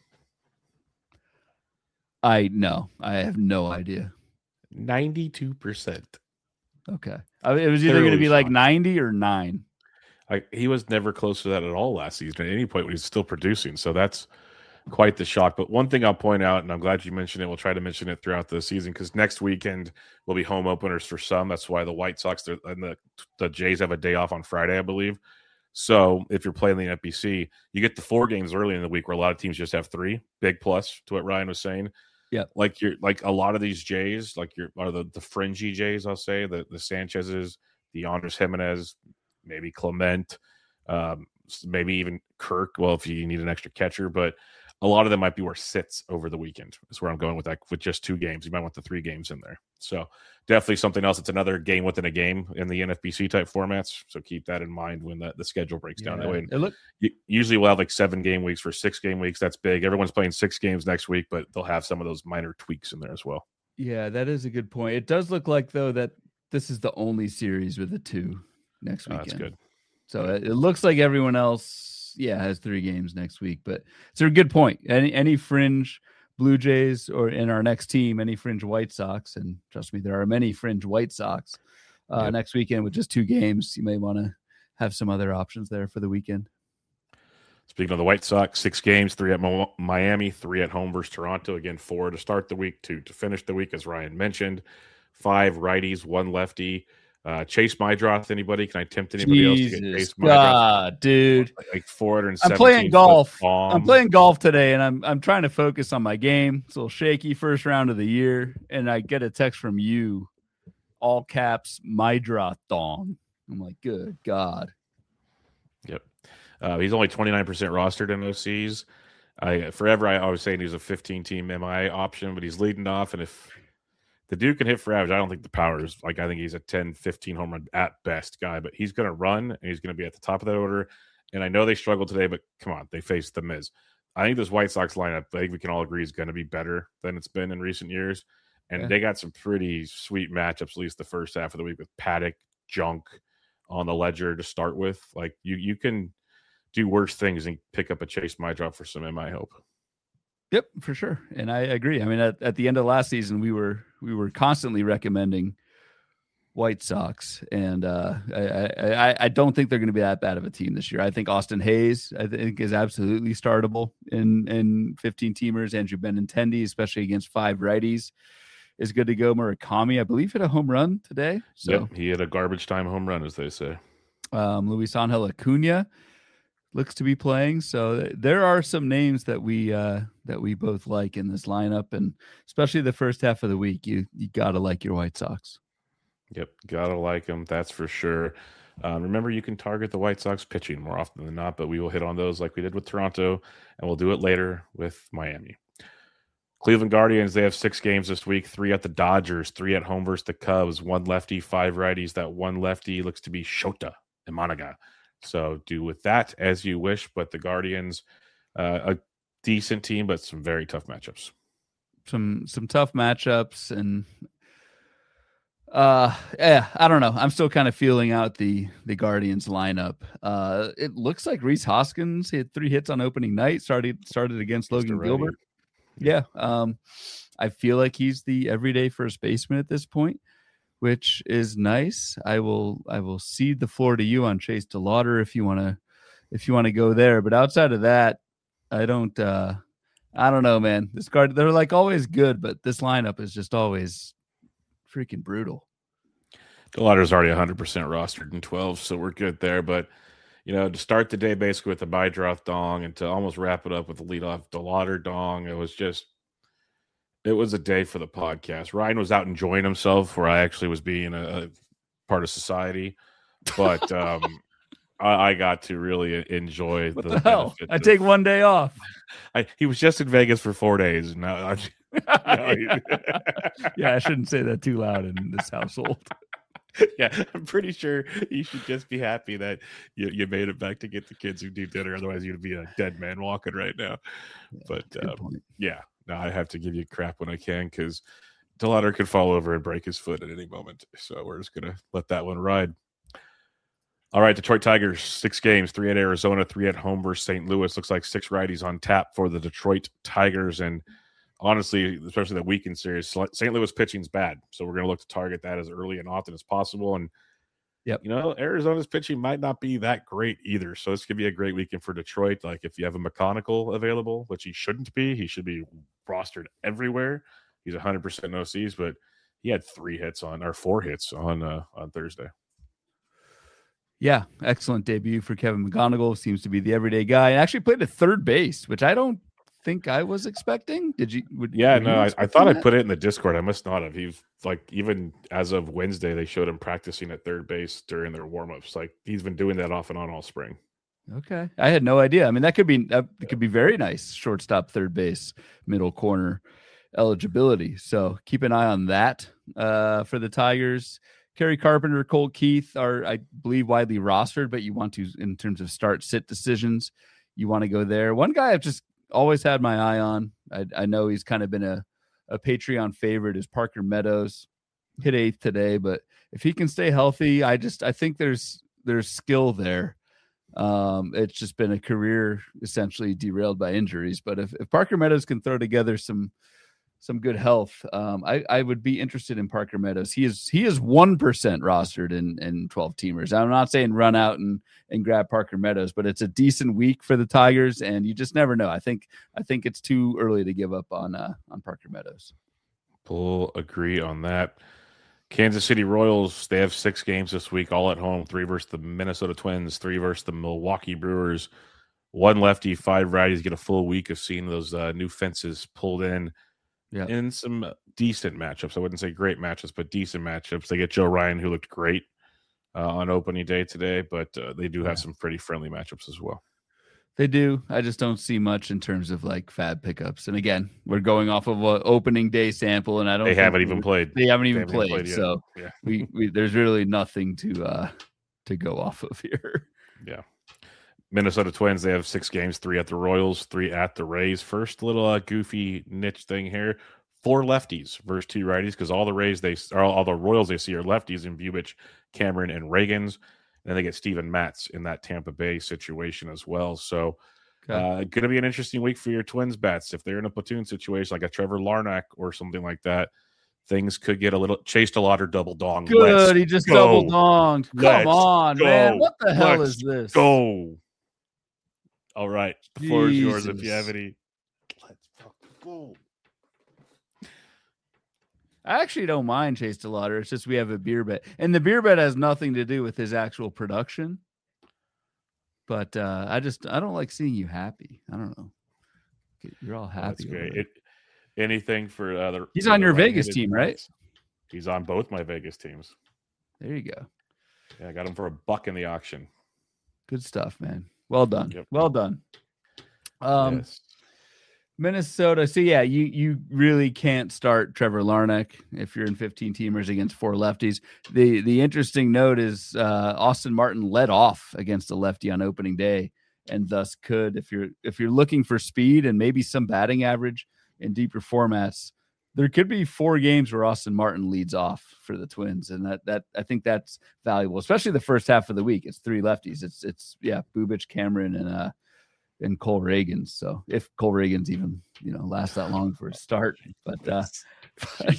I no, I have no idea. ninety-two percent. Okay. I mean, it was either going to be like ninety or nine. Like he was never close to that at all last season at any point when he's still producing. So that's quite the shock. But one thing I'll point out, and I'm glad you mentioned it, we'll try to mention it throughout the season because next weekend will be home openers for some. That's why the White Sox and the, the Jays have a day off on Friday, I believe. So if you're playing the N P C, you get the four games early in the week where a lot of teams just have three. Big plus to what Ryan was saying. Yeah, like you're like a lot of these Jays, like you're are the the fringy Jays, I'll say the the Sanchez's, the Andres Jimenez, maybe Clement, um, maybe even Kirk. Well, if you need an extra catcher, but a lot of them might be where sits over the weekend. Is where I'm going with that. With just two games, you might want the three games in there. So definitely something else. It's another game within a game in the N F B C type formats. So keep that in mind when the, the schedule breaks Yeah, down that way. it look- usually we'll have like seven game weeks for six game weeks. That's big. Everyone's playing six games next week, but they'll have some of those minor tweaks in there as well. Yeah, that is a good point. It does look like, though, that this is the only series with a two next weekend. Oh, that's good. So it, it looks like everyone else, yeah, has three games next week. But it's a good point. Any any fringe Blue Jays or in our next team, any fringe White Sox, and trust me, there are many fringe White Sox uh, yep. next weekend with just two games. You may want to have some other options there for the weekend. Speaking of the White Sox, six games, three at Mo- Miami, three at home versus Toronto. Again, four to start the week, two to finish the week, as Ryan mentioned. Five righties, one lefty. Uh, Chase Mydroth, anybody? Can I tempt anybody Jesus else to get Chase Mydroth? God, dude. Like, like four hundred seventeen. I'm playing golf. I'm playing golf today, and I'm I'm trying to focus on my game. It's a little shaky first round of the year, and I get a text from you, all caps, Mydroth dong. I'm like, good God. Yep. Uh, he's only twenty-nine percent rostered in O Cs. I forever I always say he's a fifteen-team M I option, but he's leading off, and if the dude can hit for average, I don't think the power is like I think he's a ten, fifteen home run at best guy, but he's going to run and he's going to be at the top of that order. And I know they struggled today, but come on, they faced the Miz. I think this White Sox lineup, I think we can all agree, is going to be better than it's been in recent years. And yeah. they got some pretty sweet matchups, at least the first half of the week, with Paddock, Junk on the ledger to start with. Like you, you can do worse things and pick up a Chase Mydroth for some M I hope. Yep, for sure. And I agree. I mean, at, at the end of last season, we were we were constantly recommending White Sox. And uh, I, I, I don't think they're going to be that bad of a team this year. I think Austin Hayes, I think, is absolutely startable in, in fifteen-teamers. Andrew Benintendi, especially against five righties, is good to go. Murakami, I believe, hit a home run today. So yep, he hit a garbage time home run, as they say. Um, Luis Angel Acuna looks to be playing. So there are some names that we uh, that we both like in this lineup, and especially the first half of the week, you you gotta like your White Sox. Yep, gotta like them. That's for sure. Um, remember, you can target the White Sox pitching more often than not, but we will hit on those like we did with Toronto, and we'll do it later with Miami. Cleveland Guardians, they have six games this week, three at the Dodgers, three at home versus the Cubs, one lefty, five righties. That one lefty looks to be Shota Imanaga. So do with that as you wish, but the Guardians, uh, a decent team, but some very tough matchups. Some some tough matchups, and uh, yeah, I don't know. I'm still kind of feeling out the the Guardians lineup. Uh, it looks like Rhys Hoskins hit three hits on opening night. Started started against Logan Gilbert. Yeah, um, I feel like he's the everyday first baseman at this point, which is nice. I will I will cede the floor to you on Chase DeLauder if you want to if you want to go there. But outside of that, I don't uh, I don't know, man. This card, they're like always good, but this lineup is just always freaking brutal. DeLauder's already one hundred percent rostered in twelve, so we're good there. But you know, to start the day basically with the Mydroth dong and to almost wrap it up with the leadoff DeLauder dong, it was just It was a day for the podcast. Ryan was out enjoying himself where I actually was being a, a part of society. But um, I, I got to really enjoy what the, the hell. I of, take one day off. I, he was just in Vegas for four days. And now, I, now he, yeah, I shouldn't say that too loud in this household. Yeah, I'm pretty sure you should just be happy that you, you made it back to get the kids who do dinner. Otherwise, you'd be a dead man walking right now. Yeah, but um, yeah. No, I have to give you crap when I can because DeLauder could fall over and break his foot at any moment. So we're just going to let that one ride. All right, Detroit Tigers, six games, three at Arizona, three at home versus Saint Louis. Looks like six righties on tap for the Detroit Tigers. And honestly, especially the weekend series, Saint Louis pitching's bad. So we're going to look to target that as early and often as possible. And, yep. you know, Arizona's pitching might not be that great either. So this could be a great weekend for Detroit. Like if you have a McConnell available, which he shouldn't be, he should be rostered everywhere. He's one hundred percent O Cs, but he had three hits on, or four hits on uh, on Thursday. Yeah, excellent debut for Kevin McGonigal. Seems to be the everyday guy. And actually played at third base, which I don't think I was expecting. Did you? Would, yeah, no, I, I thought that? I put it in the Discord. I must not have. He's like, even as of Wednesday, they showed him practicing at third base during their warmups. Like he's been doing that off and on all spring. Okay, I had no idea. I mean, that could be that could be very nice. Shortstop, third base, middle corner eligibility. So keep an eye on that uh, for the Tigers. Kerry Carpenter, Cole Keith are, I believe, widely rostered, but you want to, in terms of start sit decisions, you want to go there. One guy I've just always had my eye on, I, I know he's kind of been a, a Patreon favorite, is Parker Meadows. Hit eighth today, but if he can stay healthy, I just, I think there's, there's skill there. Um, it's just been a career essentially derailed by injuries. But if, if Parker Meadows can throw together some, some good health, um, I, I would be interested in Parker Meadows. He is he is one percent rostered in in twelve teamers. I'm not saying run out and and grab Parker Meadows, but it's a decent week for the Tigers, and you just never know. I think I think it's too early to give up on uh, on Parker Meadows. Full agree on that. Kansas City Royals, they have six games this week, all at home. Three versus the Minnesota Twins, three versus the Milwaukee Brewers. One lefty, five righties. Get a full week of seeing those uh, new fences pulled in. Yeah. In some decent matchups. I wouldn't say great matchups, but decent matchups. They get Joe Ryan, who looked great uh, on opening day today, but uh, they do have yeah. some pretty friendly matchups as well. They do. I just don't see much in terms of like fab pickups. And again, we're going off of an opening day sample, and I don't. They haven't even played. They haven't even they haven't played. played so yeah. we, we there's really nothing to uh, to go off of here. Yeah. Minnesota Twins, they have six games, three at the Royals, three at the Rays. First little uh, goofy niche thing here. Four lefties versus two righties, because all the Rays, they all, all the Royals they see are lefties in Bubich, Cameron, and Reagans. And then they get Steven Matz in that Tampa Bay situation as well. So okay. uh, going to be an interesting week for your Twins bats. If they're in a platoon situation like a Trevor Larnach or something like that, things could get a little chased a lot or double dong. Good, Let's he just go. double donged. Come Let's on, go. man. What the hell Let's is this? Go. All right. The floor Jesus. is yours if you have any. Let's fucking go. I actually don't mind Chase DeLauder. It's just we have a beer bet. And the beer bet has nothing to do with his actual production. But uh, I just, I don't like seeing you happy. I don't know. You're all happy. That's great. It, anything for uh, the. He's on your Vegas team, right? He's on both my Vegas teams. There you go. Yeah, I got him for a buck in the auction. Good stuff, man. Well done. Yep. Well done. Um, yes. Minnesota. So yeah, you you really can't start Trevor Larnach if you're in fifteen teamers against four lefties. The the interesting note is uh, Austin Martin led off against a lefty on opening day, and thus could, if you're if you're looking for speed and maybe some batting average in deeper formats, there could be four games where Austin Martin leads off for the Twins, and that that I think that's valuable, especially the first half of the week. It's three lefties. It's it's yeah, Bubich, Cameron, and uh and Cole Reagans. So if Cole Reagans even you know lasts that long for a start, but uh, but,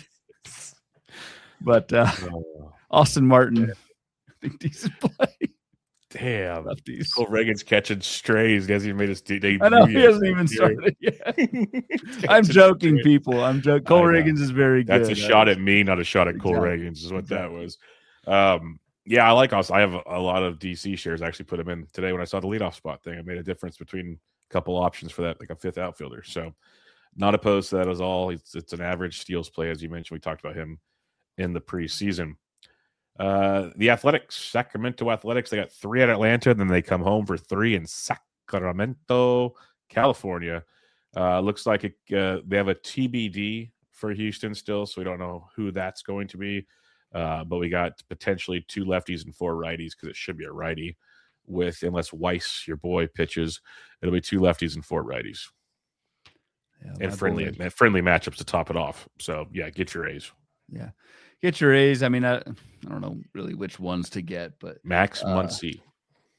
but uh, Austin Martin, I think decent play. Damn, lefties. Cole Reagans catching strays. He hasn't even made his debut. I know he hasn't even started yet. I'm joking, strays. people. I'm joking. Cole Reagans is very good. That's a shot at me, not a shot at exactly. Cole Reagans. Is what exactly. that was. Um, yeah, I like Austin. I have a, a lot of D C shares. I actually put him in today when I saw the leadoff spot thing. I made a difference between a couple options for that, like a fifth outfielder. So, not opposed to that at all. It's it's an average steals play, as you mentioned. We talked about him in the preseason. Uh, the Athletics, Sacramento Athletics, they got three at Atlanta, and then they come home for three in Sacramento, California. Uh, looks like it, uh, they have a T B D for Houston still, so we don't know who that's going to be. Uh, but we got potentially two lefties and four righties because it should be a righty with, unless Weiss, your boy, pitches, it'll be two lefties and four righties. Yeah, and friendly boy. friendly matchups to top it off. So, yeah, get your A's. Yeah. Get your A's. I mean, I, I don't know really which ones to get, but Max Muncy. Uh,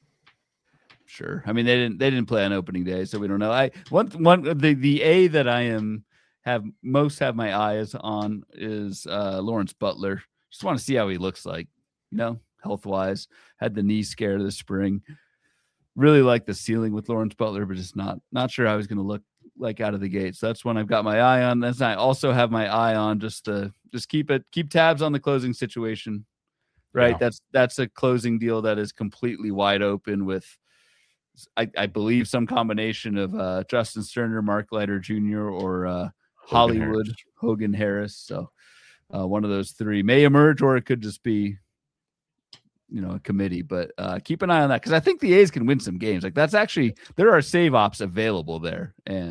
sure. I mean, they didn't they didn't play on opening day, so we don't know. I one one the the A that I am have most have my eyes on is uh, Lawrence Butler. Just want to see how he looks like, you know, health wise. Had the knee scare this spring. Really like the ceiling with Lawrence Butler, but just not not sure how he's going to look like out of the gate. So that's one I've got my eye on. That's I also have my eye on just to just keep it keep tabs on the closing situation. Right. Yeah. That's that's a closing deal that is completely wide open with I, I believe some combination of uh, Justin Sterner, Mark Leiter Junior or uh, Hogan Hollywood Harris. Hogan Harris. So uh, one of those three may emerge, or it could just be, you know, a committee, but uh, keep an eye on that. Cause I think the A's can win some games. Like that's actually, there are save ops available there. And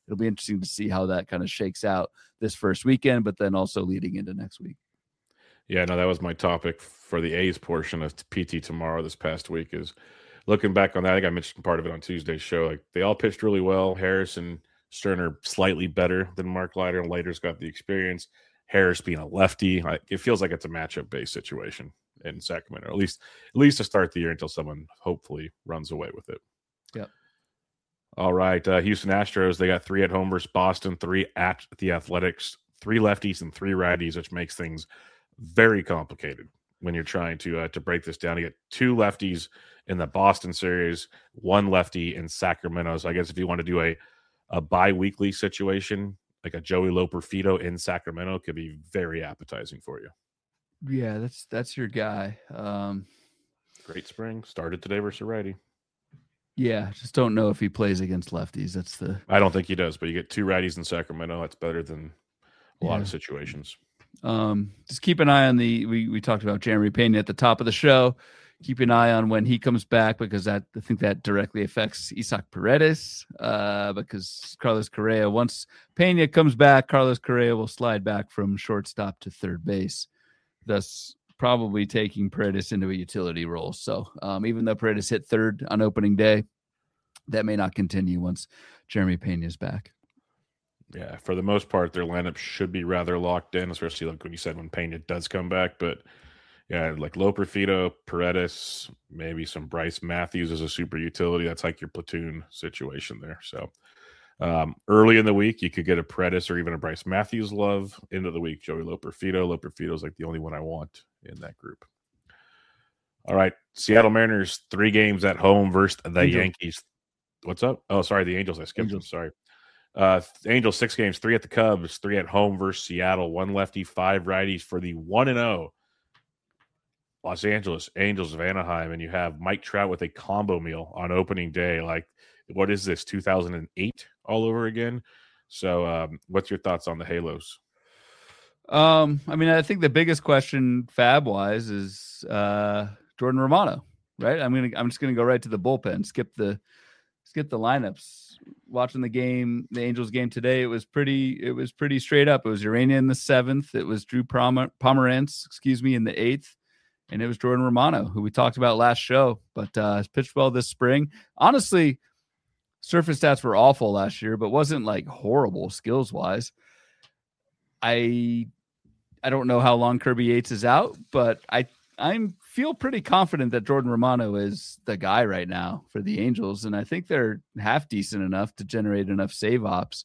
it'll be interesting to see how that kind of shakes out this first weekend, but then also leading into next week. Yeah, no, that was my topic for the A's portion of P T tomorrow this past week is looking back on that. I think I mentioned part of it on Tuesday's show. Like they all pitched really well. Harris and Sterner slightly better than Mark Leiter, and Leiter's got the experience. Harris being a lefty, it feels like it's a matchup-based situation in Sacramento, at least at least to start the year until someone hopefully runs away with it. Yep. All right, uh, Houston Astros, they got three at home versus Boston, three at the Athletics, three lefties and three righties, which makes things very complicated when you're trying to uh, to break this down. You get two lefties in the Boston series, one lefty in Sacramento. So I guess if you want to do a a bi-weekly situation, like a Joey Loperfido in Sacramento, could be very appetizing for you. Yeah, that's that's your guy. Um, Great spring started today versus a righty. Yeah, just don't know if he plays against lefties. That's the. I don't think he does, but you get two righties in Sacramento. That's better than a yeah. lot of situations. Um, just keep an eye on the. We we talked about Jeremy Pena at the top of the show. Keep an eye on when he comes back because that I think that directly affects Isaac Paredes. Uh, because Carlos Correa, once Pena comes back, Carlos Correa will slide back from shortstop to third base, thus probably taking Paredes into a utility role. So um, even though Paredes hit third on opening day, that may not continue once Jeremy Pena is back. Yeah, for the most part, their lineup should be rather locked in, especially like when you said when Pena does come back. But yeah, like Loperfido, Paredes, maybe some Bryce Matthews as a super utility. That's like your platoon situation there. So um, early in the week, you could get a Paredes or even a Bryce Matthews love. Into the week, Joey Loperfido. Loperfido is like the only one I want in that group. All right, Seattle Mariners, three games at home versus the Angels. Yankees. What's up? Oh, sorry, the Angels. I skipped Angels. them. Sorry. Uh, Angels, six games, three at the Cubs, three at home versus Seattle, one lefty, five righties for the one and oh Los Angeles Angels of Anaheim. And you have Mike Trout with a combo meal on opening day. Like, what is this, two thousand eight all over again? So um, what's your thoughts on the Halos? Um, I mean, I think the biggest question fab wise is uh, Jordan Romano, right? I'm going to, I'm just going to go right to the bullpen, skip the, skip the lineups. Watching the game, the Angels game today, it was pretty, it was pretty straight up. It was Urania in the seventh. It was Drew Pomer- Pomerantz, excuse me, in the eighth. And it was Jordan Romano, who we talked about last show, but uh, has pitched well this spring. Honestly, surface stats were awful last year, but wasn't like horrible skills wise. I, I don't know how long Kirby Yates is out, but I, I'm feel pretty confident that Jordan Romano is the guy right now for the Angels. And I think they're half decent enough to generate enough save ops.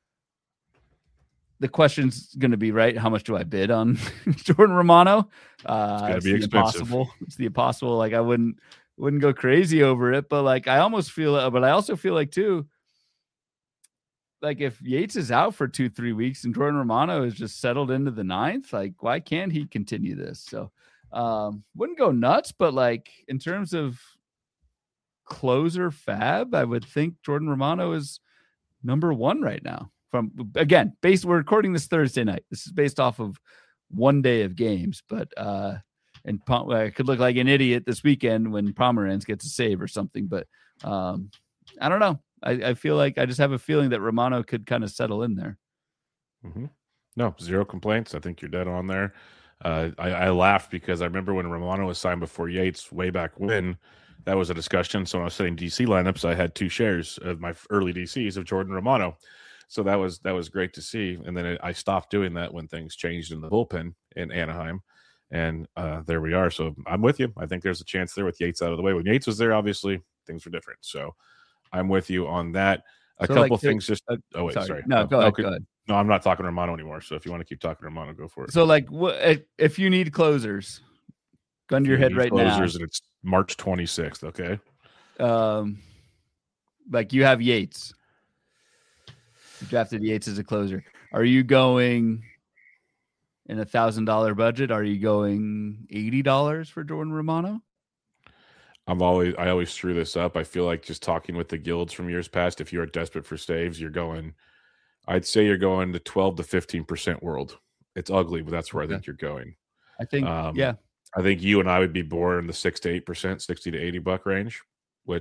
The question's going to be, right, how much do I bid on Jordan Romano? Uh, it's going to be expensive. Impossible. It's the impossible. Like I wouldn't, wouldn't go crazy over it, but like, I almost feel, but I also feel like too, like if Yates is out for two, three weeks and Jordan Romano is just settled into the ninth, like why can't he continue this? So um, wouldn't go nuts, but like in terms of closer fab, I would think Jordan Romano is number one right now. From again, based, we're recording this Thursday night. This is based off of one day of games, but uh, and I could look like an idiot this weekend when Pomerantz gets a save or something. But um, I don't know. I, I feel like I just have a feeling that Romano could kind of settle in there. Mm-hmm. No, zero complaints. I think you're dead on there. Uh, I, I laughed because I remember when Romano was signed before Yates way back when. That was a discussion. So when I was setting D C lineups, I had two shares of my early D Cs of Jordan Romano. So that was that was great to see. And then it, I stopped doing that when things changed in the bullpen in Anaheim. And uh, there we are. So I'm with you. I think there's a chance there with Yates out of the way. When Yates was there, obviously, things were different. So I'm with you on that. A so couple like, things just uh, – oh, wait, sorry. sorry. No, no, go, ahead, okay. go ahead. No, I'm not talking Romano anymore. So if you want to keep talking Romano, go for it. So like wh- if you need closers, gun to your head right now. Closers, and it's March twenty-sixth, okay? Um, like you have Yates. You drafted Yates as a closer. Are you going in a thousand dollar budget? Are you going eighty dollars for Jordan Romano? I'm always I always screw this up. I feel like just talking with the guilds from years past, if you are desperate for saves, you're going. I'd say you're going to twelve to fifteen percent world. It's ugly, but that's where okay. I think you're going. I think, um, yeah. I think you and I would be more in the six to eight percent, sixty to eighty buck range, which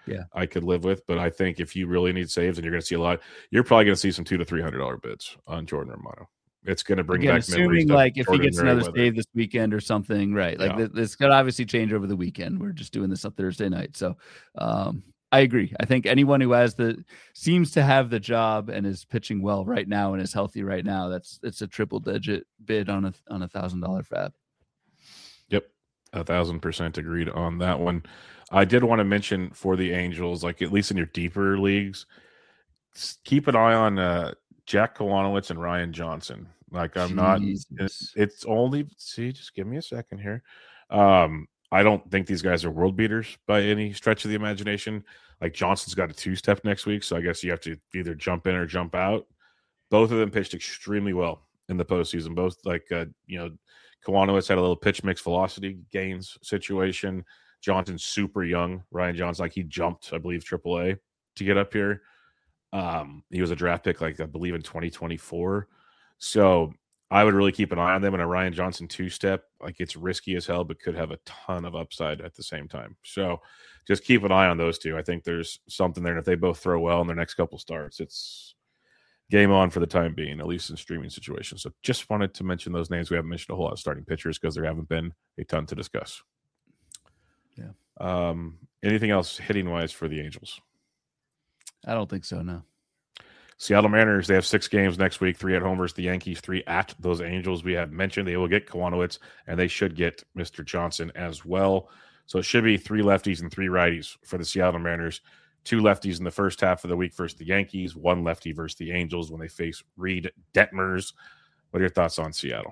Yeah. I could live with. But I think if you really need saves and you're going to see a lot, you're probably going to see some two to three hundred dollar bids on Jordan Romano. It's going to bring Again, back memories assuming of like if he gets extraordinary another weather. save this weekend or something, right? Like Yeah. th- this could obviously change over the weekend. We're just doing this on Thursday night, so um, I agree. I think anyone who has the seems to have the job and is pitching well right now and is healthy right now, that's it's a triple digit bid on a on a thousand dollar fab. Yep, a thousand percent agreed on that one. I did want to mention for the Angels, like at least in your deeper leagues, keep an eye on uh, Jack Kowanowitz and Ryan Johnson. Like I'm Jesus. not. It's, it's only see. Just give me a second here. Um, I don't think these guys are world beaters by any stretch of the imagination. Like Johnson's got a two step next week, so I guess you have to either jump in or jump out. Both of them pitched extremely well in the postseason. Both like uh, you know, Kowanowitz had a little pitch mix velocity gains situation. Johnson's super young. Ryan Johnson, like he jumped, I believe, triple A to get up here. Um, he was a draft pick, like I believe in twenty twenty-four. So I would really keep an eye on them. And a Ryan Johnson two-step, like it's risky as hell, but could have a ton of upside at the same time. So just keep an eye on those two. I think there's something there. And if they both throw well in their next couple starts, it's game on for the time being, at least in streaming situations. So just wanted to mention those names. We haven't mentioned a whole lot of starting pitchers because there haven't been a ton to discuss. Yeah. Um, anything else hitting-wise for the Angels? I don't think so, no. Seattle Mariners, they have six games next week, three at home versus the Yankees, three at those Angels. We have mentioned they will get Kowanowitz, and they should get Mister Johnson as well. So it should be three lefties and three righties for the Seattle Mariners. Two lefties in the first half of the week versus the Yankees, one lefty versus the Angels when they face Reed Detmers. What are your thoughts on Seattle?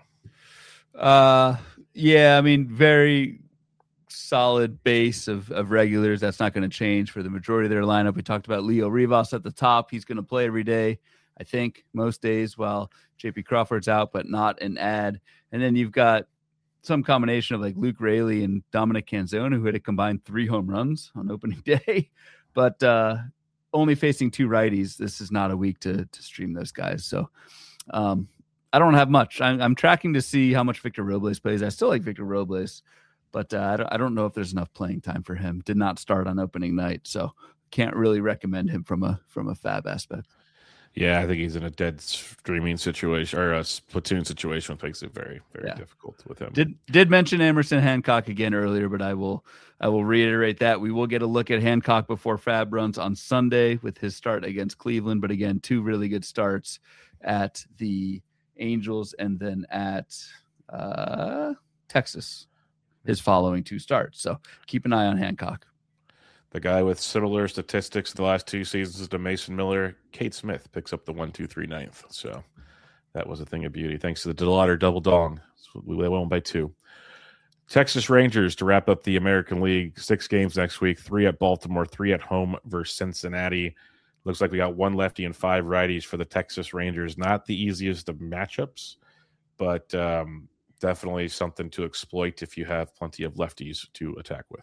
Uh, yeah, I mean, very solid base of, of regulars. That's not going to change for the majority of their lineup. We talked about Leo Rivas at the top. He's going to play every day, I think, most days while J P Crawford's out, but not an ad. And then you've got some combination of like Luke Raley and Dominic Canzone, who had a combined three home runs on opening day, but uh, only facing two righties. This is not a week to to stream those guys. So um, I don't have much. I'm, I'm tracking to see how much Victor Robles plays. I still like Victor Robles, but uh, I, don't, I don't know if there's enough playing time for him. Did not start on opening night, so can't really recommend him from a from a fab aspect. Yeah, I think he's in a dead streaming situation or a platoon situation, which makes it very, very yeah. difficult with him. Did did mention Emerson Hancock again earlier, but I will I will reiterate that we will get a look at Hancock before Fab runs on Sunday with his start against Cleveland. But again, two really good starts at the Angels and then at uh, Texas. His following two starts, so keep an eye on Hancock. The guy with similar statistics the last two seasons to Mason Miller, Kate Smith, picks up the one, two, three, ninth. So that was a thing of beauty. Thanks to the Delader double dong. So we won by two. Texas Rangers to wrap up the American League. Six games next week, three at Baltimore, three at home versus Cincinnati. Looks like we got one lefty and five righties for the Texas Rangers. Not the easiest of matchups, but um, definitely something to exploit if you have plenty of lefties to attack with.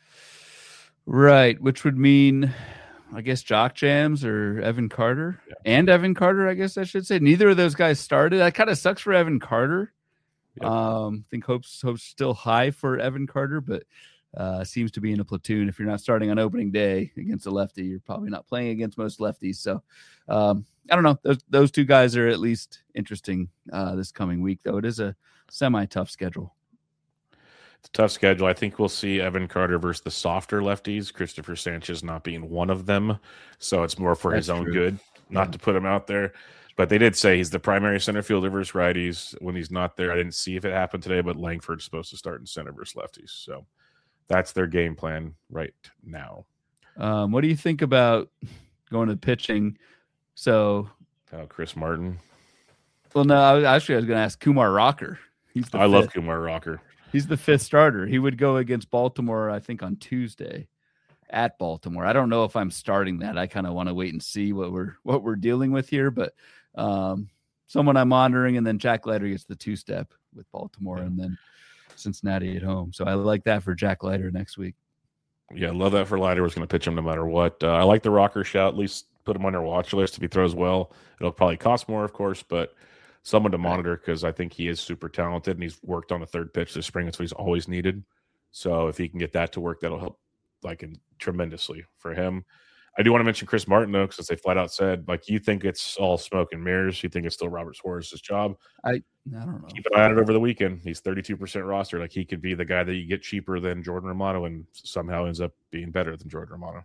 Right, which would mean, I guess, Jock Jams or Evan Carter yeah. and Evan Carter, I guess I should say. Neither of those guys started. That kind of sucks for Evan Carter. Yep. Um, I think hope's, hope's still high for Evan Carter, but uh, seems to be in a platoon. If you're not starting on opening day against a lefty, you're probably not playing against most lefties. So um, I don't know. Those, those two guys are at least interesting uh, this coming week, though. It is a semi-tough schedule. It's a tough schedule. I think we'll see Evan Carter versus the softer lefties, Christopher Sanchez not being one of them. So it's more for That's his own true. good, not yeah. to put him out there. But they did say he's the primary center fielder versus righties when he's not there. I didn't see if it happened today, but Langford's supposed to start in center versus lefties. So that's their game plan right now. Um, what do you think about going to pitching? So uh, Chris Martin. Well, no, I, actually I was going to ask Kumar Rocker. He's the I fifth. love Kumar Rocker. He's the fifth starter. He would go against Baltimore, I think, on Tuesday at Baltimore. I don't know if I'm starting that. I kind of want to wait and see what we're what we're dealing with here. But um, someone I'm monitoring, and then Jack Leiter gets the two-step with Baltimore, yeah. and then Cincinnati at home. So I like that for Jack Leiter next week. Yeah, love that for Leiter. Was going to pitch him no matter what. Uh, I like the Rocker shout. At least put him on your watch list if he throws well. It'll probably cost more, of course, but someone to monitor because I think he is super talented and he's worked on the third pitch this spring. That's what he's always needed. So if he can get that to work, that'll help like in, tremendously for him. I do want to mention Chris Martin, though, since they flat out said, like, you think it's all smoke and mirrors. You think it's still Robert Suarez's job. I I don't know. Keep an eye on it over the weekend. He's thirty-two percent roster. Like, he could be the guy that you get cheaper than Jordan Romano and somehow ends up being better than Jordan Romano.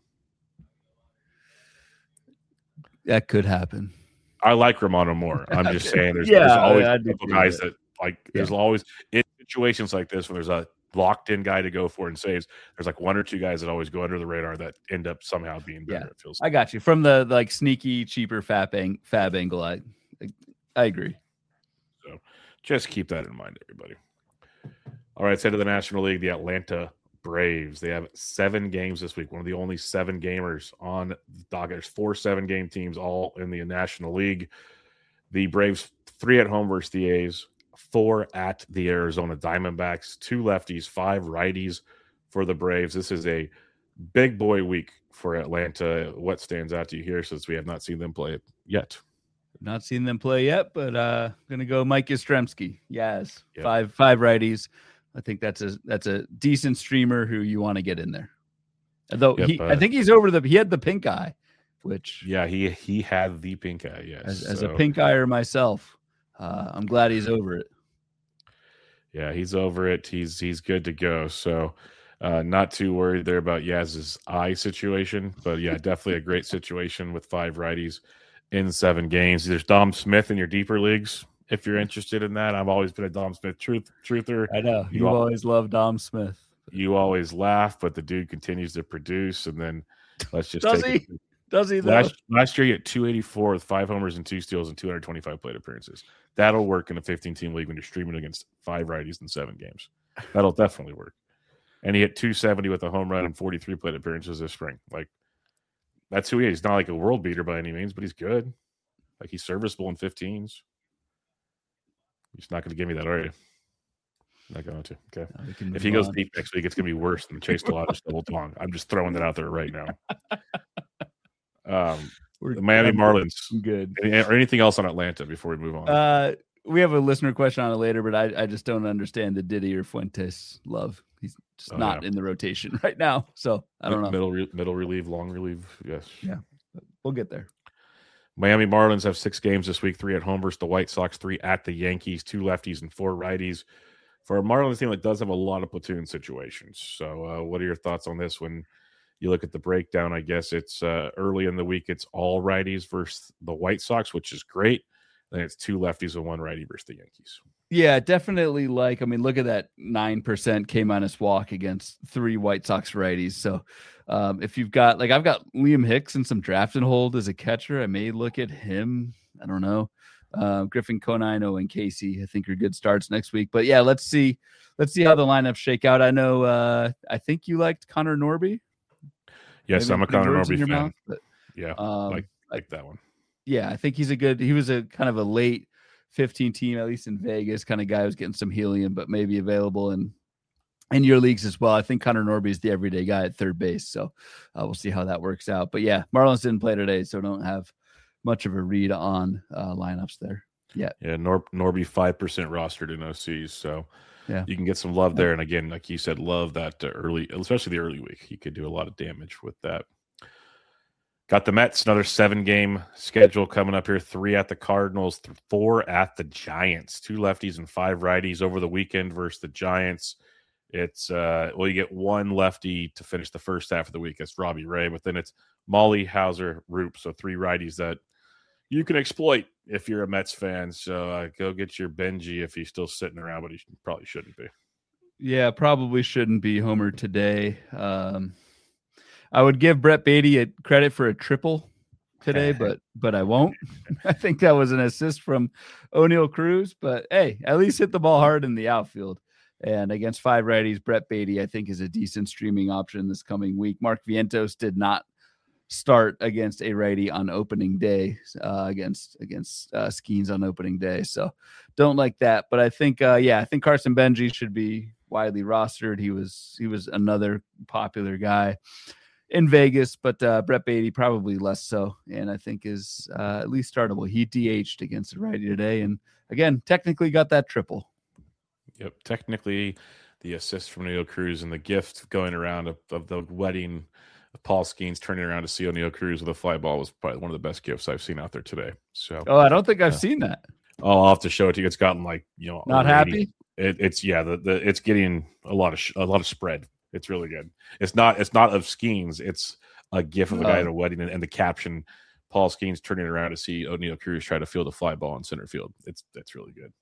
That could happen. I like Romano more. I'm just saying there's, yeah, there's always I, a couple guys that, like, yeah. there's always in situations like this when there's a locked in guy to go for and saves, there's like one or two guys that always go under the radar that end up somehow being better. Yeah, it feels like. I got you from the like sneaky, cheaper fab, ang- fab angle. I, I agree. So just keep that in mind, everybody. All right, let's head to the National League. The Atlanta Braves. They have seven games this week. One of the only seven gamers on the docket. There's four seven game teams all in the National League. The Braves, three at home versus the A's, four at the Arizona Diamondbacks, two lefties, five righties for the Braves. This is a big boy week for Atlanta. What stands out to you here, since we have not seen them play it yet? Not seen them play yet, but uh gonna go Mike Yastrzemski. Yes, yep. five five righties. I think that's a that's a decent streamer who you want to get in there. Though yep, he, uh, I think he's over the he had the pink eye, which yeah he he had the pink eye. Yes, as, so. as a pink eyer myself. Uh, I'm glad he's over it. Yeah, he's over it. He's he's good to go. So uh, not too worried there about Yaz's eye situation. But, yeah, definitely a great situation with five righties in seven games. There's Dom Smith in your deeper leagues if you're interested in that. I've always been a Dom Smith truth truther. I know. You've you always, always loved Dom Smith. You always laugh, but the dude continues to produce. And then let's just Does take he? it. Does he, though? Last, last year, he had two eighty-four with five homers and two steals and two hundred twenty-five plate appearances. That'll work in a fifteen-team league when you're streaming against five righties in seven games. That'll definitely work. And he hit two seventy with a home run and forty-three plate appearances this spring. Like, that's who he is. He's not like a world beater by any means, but he's good. Like, he's serviceable in fifteens. He's not going to give me that, are you? Not going to. Okay. No, if he goes on. deep next week, it's going to be worse than Chase Delato's double tongue. I'm just throwing that out there right now. Um, We're, the Miami I'm Marlins. Good. Any, or anything else on Atlanta before we move on? Uh, we have a listener question on it later, but I, I just don't understand the Diddy or Fuentes love. He's just oh, not yeah. in the rotation right now. So I don't know. Middle, re- middle relief, long relief. Yes. Yeah. We'll get there. Miami Marlins have six games this week, three at home versus the White Sox, three at the Yankees, two lefties and four righties. For a Marlins team that does have a lot of platoon situations. So uh, what are your thoughts on this when you look at the breakdown? I guess it's uh, early in the week, it's all righties versus the White Sox, which is great. Then it's two lefties and one righty versus the Yankees. Yeah, definitely. Like, I mean, look at that nine percent K minus walk against three White Sox righties. So um, if you've got, like, I've got Liam Hicks and some draft and hold as a catcher, I may look at him. I don't know. Uh, Griffin Conino and Casey, I think, are good starts next week. But yeah, let's see. Let's see how the lineups shake out. I know. Uh, I think you liked Connor Norby. Yes, Maybe I'm a Connor Norby fan. Mouth, but, yeah, um, like like that one. Yeah, I think he's a good. He was a kind of a late fifteen team, at least in Vegas, kind of guy who's getting some helium, but maybe available in in your leagues as well. I think Connor Norby is the everyday guy at third base, so uh, we'll see how that works out. But yeah, Marlins didn't play today, so don't have much of a read on uh, lineups there. Yeah, yeah. Nor- Norby five percent rostered in O Cs, so yeah, you can get some love there. And again, like you said, love that uh, early, especially the early week. He could do a lot of damage with that. Got the Mets, another seven-game schedule coming up here. Three at the Cardinals, four at the Giants. Two lefties and five righties over the weekend versus the Giants. It's, uh, well, you get one lefty to finish the first half of the week. That's Robbie Ray. But then it's Molly, Hauser, Roop. So three righties that you can exploit if you're a Mets fan. So uh, go get your Benji if he's still sitting around, but he probably shouldn't be. Yeah, probably shouldn't be Homer today. Um I would give Brett Beatty a credit for a triple today, but but I won't. I think that was an assist from O'Neal Cruz, but hey, at least hit the ball hard in the outfield. And against five righties, Brett Beatty, I think, is a decent streaming option this coming week. Mark Vientos did not start against a righty on opening day, uh, against against uh, Skeens on opening day, so don't like that. But I think, uh, yeah, I think Carson Benji should be widely rostered. He was he was another popular guy in Vegas, but uh, Brett Beatty probably less so, and I think is uh, at least startable. He D H'd against the righty today, and again, technically got that triple. Yep, technically the assist from Oneil Cruz and the gift going around of, of the wedding of Paul Skeens turning around to see Oneil Cruz with a fly ball was probably one of the best gifts I've seen out there today. So, oh, I don't think I've uh, seen that. Oh, I'll have to show it to you. It's gotten like, you know, Not happy. It, it's yeah, the, the it's getting a lot of sh- a lot of spread. It's really good. It's not it's not of Skeens. It's a gif of a guy Oh. at a wedding, and, and the caption, Paul Skeens turning around to see Oneil Cruz try to field a fly ball in center field. It's that's really good.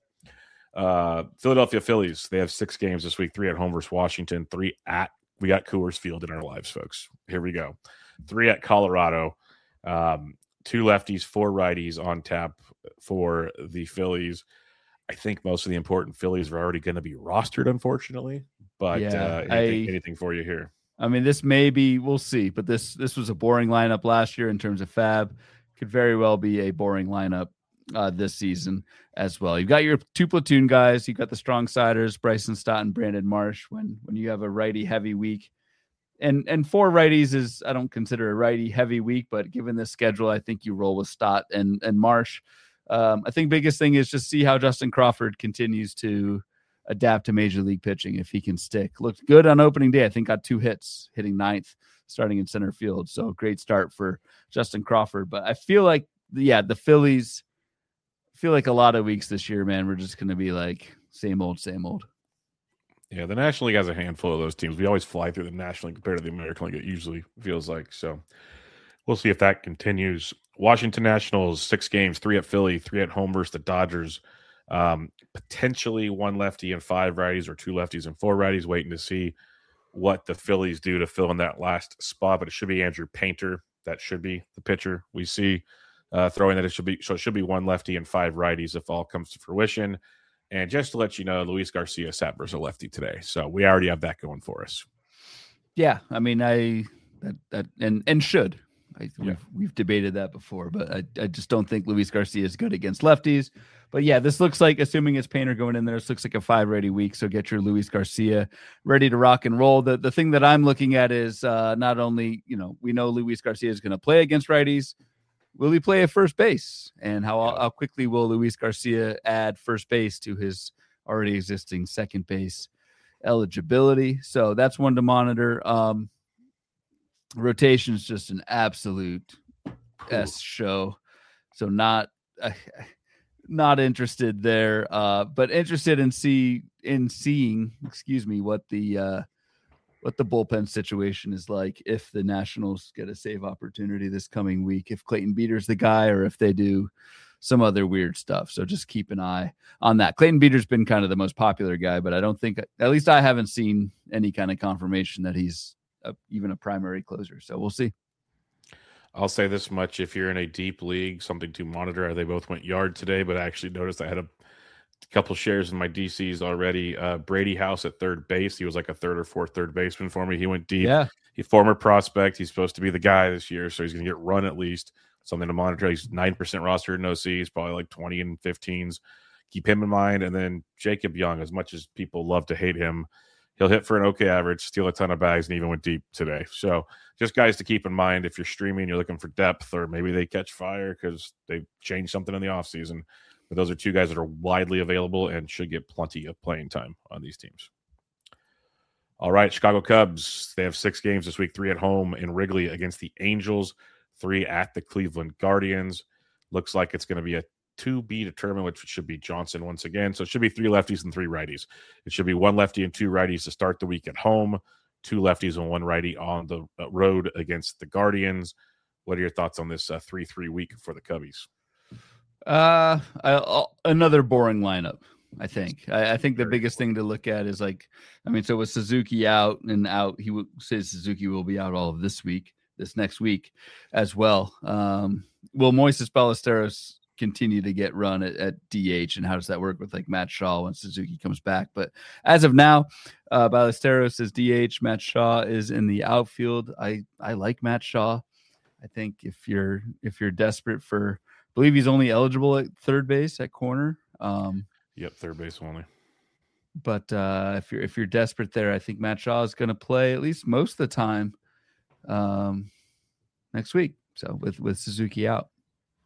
Uh, Philadelphia Phillies, they have six games this week, three at home versus Washington, three at, we got Coors Field in our lives, folks. Here we go. Three at Colorado, um, two lefties, four righties on tap for the Phillies. I think most of the important Phillies are already going to be rostered, unfortunately, but Yeah, uh, anything, I- anything for you here? I mean, this may be, we'll see, but this this was a boring lineup last year in terms of fab. Could very well be a boring lineup uh, this season as well. You've got your two platoon guys. You've got the strong siders, Bryson Stott and Brandon Marsh. When when you have a righty heavy week, and and four righties is, I don't consider a righty heavy week, but given this schedule, I think you roll with Stott and and Marsh. Um, I think biggest thing is just see how Justin Crawford continues to adapt to major league pitching. If he can stick, looked good on opening day. I think got two hits, hitting ninth, starting in center field. So great start for Justin Crawford. But I feel like, yeah, the Phillies feel like a lot of weeks this year, man, we're just going to be like same old, same old. Yeah, the National League has a handful of those teams. We always fly through the National League compared to the American League, it usually feels like. So we'll see if that continues. Washington Nationals, six games, three at Philly, three at home versus the Dodgers. Um, potentially one lefty and five righties, or two lefties and four righties. Waiting to see what the Phillies do to fill in that last spot, but it should be Andrew Painter. That should be the pitcher we see uh, throwing that. It should be so. It should be one lefty and five righties if all comes to fruition. And just to let you know, Luis Garcia sat versus a lefty today, so we already have that going for us. Yeah, I mean, I that that and and should. I, Yeah. we've, we've debated that before, but I, I just don't think Luis Garcia is good against lefties. But yeah, this looks like, assuming it's Painter going in there, this looks like a five ready week. So get your Luis Garcia ready to rock and roll. The the thing that I'm looking at is uh, not only, you know, we know Luis Garcia is going to play against righties. Will he play at first base? And how, Yeah. how quickly will Luis Garcia add first base to his already existing second base eligibility? So that's one to monitor. Um, rotation is just an absolute S show. So not uh, not interested there, uh, but interested in see in seeing, excuse me, what the uh, what the bullpen situation is like if the Nationals get a save opportunity this coming week, if Clayton Beater's the guy or if they do some other weird stuff. So just keep an eye on that. Clayton Beater's been kind of the most popular guy, but I don't think, at least I haven't seen any kind of confirmation that he's a, even a primary closer. So we'll see. I'll say this much: if you're in a deep league, something to monitor. They both went yard today, but I actually noticed I had a couple shares in my D Cs already. Uh, Brady House at third base. He was like a third or fourth third baseman for me. He went deep. Yeah. He former prospect. He's supposed to be the guy this year, so he's going to get run at least. Something to monitor. He's nine percent rostered in O Cs, probably like twenty and fifteens. Keep him in mind. And then Jacob Young, as much as people love to hate him, he'll hit for an okay average, steal a ton of bags, and even went deep today. So just guys to keep in mind if you're streaming, you're looking for depth, or maybe they catch fire because they changed something in the offseason. But those are two guys that are widely available and should get plenty of playing time on these teams. All right, Chicago Cubs. They have six games this week, three at home in Wrigley against the Angels, three at the Cleveland Guardians. Looks like it's going to be a to be determined, which should be Johnson once again. So it should be three lefties and three righties. It should be one lefty and two righties to start the week at home, two lefties and one righty on the road against the Guardians. What are your thoughts on this uh, three three week for the Cubbies? Uh, I, I'll, another boring lineup. I think. I, I think the biggest thing to look at is like, I mean, so with Suzuki out and out, he will say Suzuki will be out all of this week, this next week as well. Um, will Moises Ballesteros continue to get run at, at D H, and how does that work with like Matt Shaw when Suzuki comes back? But as of now, uh, Ballesteros is D H. Matt Shaw is in the outfield. I I like Matt Shaw. I think if you're if you're desperate for, I believe he's only eligible at third base at corner. Um, Yep, third base only. But uh, if you're if you're desperate there, I think Matt Shaw is going to play at least most of the time um, next week. So with with Suzuki out.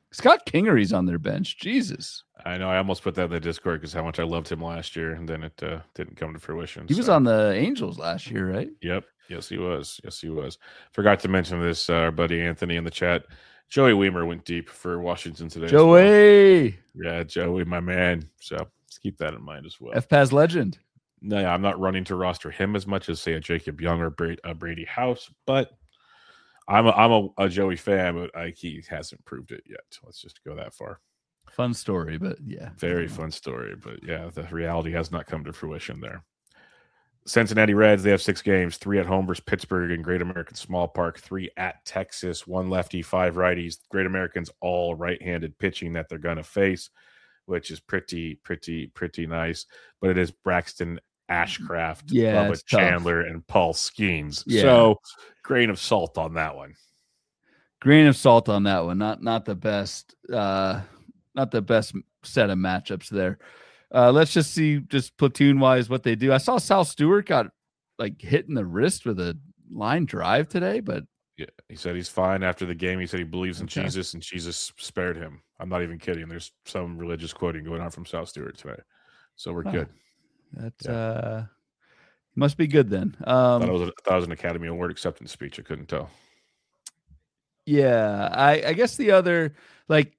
Scott Kingery's on their bench. Jesus. I know. I almost put that in the Discord because how much I loved him last year, and then it uh, didn't come to fruition. He was so. on the Angels last year, right? Yep. Yes, he was. Yes, he was. Forgot to mention this, uh, our buddy Anthony in the chat. Joey Weimer went deep for Washington today. Joey. Well. Yeah, Joey, my man. So let's keep that in mind as well. F P A S legend. No, yeah, I'm not running to roster him as much as, say, a Jacob Young or Brady, uh, Brady House, but I'm a, I'm a, a Joey fan, but I, he hasn't proved it yet. Let's just go that far. Fun story, but yeah. Very fun story, but yeah, the reality has not come to fruition there. Cincinnati Reds, they have six games, three at home versus Pittsburgh and Great American Small Park, three at Texas, one lefty, five righties. Great Americans all right-handed pitching that they're going to face, which is pretty, pretty, pretty nice. But it is Braxton Ashcraft, yeah, Bubba Chandler, and Paul Skeens. Yeah. So grain of salt on that one. Grain of salt on that one. Not not the best, uh, not the best set of matchups there. Uh, let's just see, just platoon wise, what they do. I saw Sal Stewart got like hit in the wrist with a line drive today, but yeah, he said he's fine after the game. He said he believes in okay. Jesus, and Jesus spared him. I'm not even kidding. There's some religious quoting going on from Sal Stewart today, so we're huh. good. That's yeah. uh, must be good then. Um, I thought it was, a, I thought it was an Academy Award acceptance speech. I couldn't tell. Yeah, I, I guess the other like.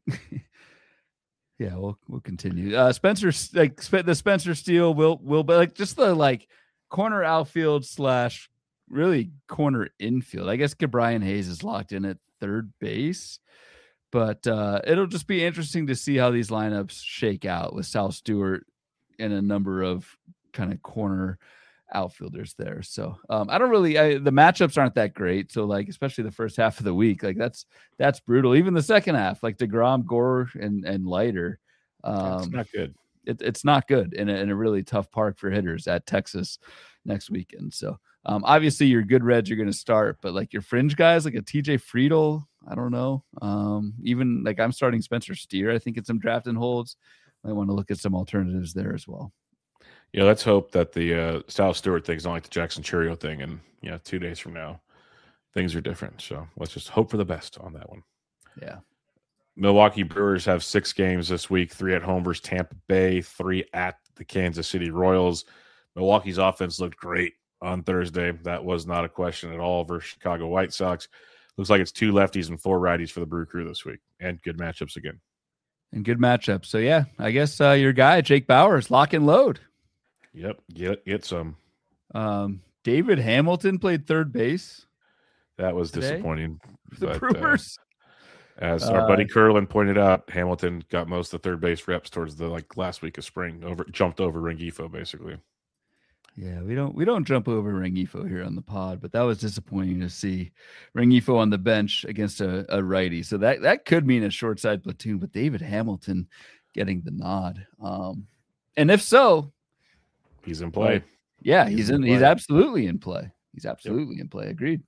Yeah, we'll we'll continue. Uh, Spencer, like the Spencer Steele will will, but like just the like corner outfield slash really corner infield. I guess Brian Hayes is locked in at third base, but uh, it'll just be interesting to see how these lineups shake out with Sal Stewart and a number of kind of corner outfielders there. So um, I don't really, I, the matchups aren't that great. So like, especially the first half of the week, like that's, that's brutal. Even the second half, like DeGrom, Gore, and, and Leiter. Um, it's not good. It, it's not good in a, in a really tough park for hitters at Texas next weekend. So um, obviously your good Reds are going to start, but like your fringe guys, like a T J Friedel, I don't know. Um, even like I'm starting Spencer Steer, I think in some draft and holds. I want to look at some alternatives there as well. Yeah, let's hope that the uh, Sal Stewart thing is not like the Jackson Churio thing, and you know, two days from now, things are different. So let's just hope for the best on that one. Yeah. Milwaukee Brewers have six games this week: three at home versus Tampa Bay, three at the Kansas City Royals. Milwaukee's offense looked great on Thursday. That was not a question at all versus Chicago White Sox. Looks like it's two lefties and four righties for the Brew Crew this week, and good matchups again. And good matchups. So yeah, I guess uh, your guy Jake Bauers, lock and load. Yep, get get some. Um, David Hamilton played third base. That was today? disappointing. The but, Brewers. Uh, as our uh, buddy Curlin pointed out, Hamilton got most of the third base reps towards the like last week of spring. Over jumped over Rengifo basically. Yeah, we don't we don't jump over Rengifo here on the pod, but that was disappointing to see Rengifo on the bench against a, a righty. So that that could mean a short side platoon, but David Hamilton getting the nod. Um, and if so, he's in play. Yeah, he's, he's in. in he's absolutely in play. He's absolutely yep. in play. Agreed.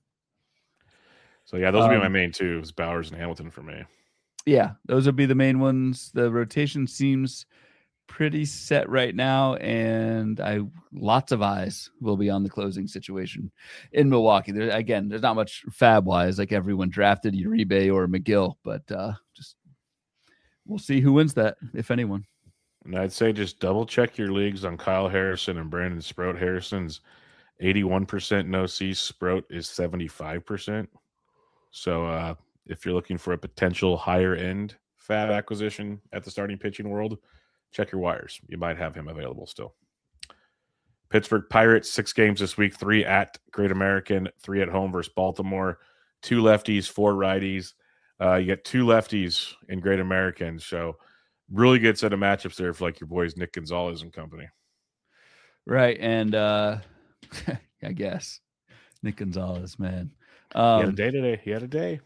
So yeah, those um, would be my main two: is Bauers and Hamilton for me. Yeah, those would be the main ones. The rotation seems pretty set right now, and I lots of eyes will be on the closing situation in Milwaukee. There again, there's not much fab wise, like everyone drafted Uribe or McGill, but uh, just we'll see who wins that, if anyone. And I'd say just double check your leagues on Kyle Harrison and Brandon Sproat. Harrison's eighty-one percent no C. Sproat is seventy-five percent. So uh, if you're looking for a potential higher end fab acquisition at the starting pitching world, check your wires. You might have him available still. Pittsburgh Pirates, six games this week, three at Great American, three at home versus Baltimore, two lefties, four righties. Uh, you get two lefties in Great American. So really good set of matchups there for like your boys, Nick Gonzalez and company. Right. And uh, I guess Nick Gonzalez, man. Um, he had a day today. He had a day.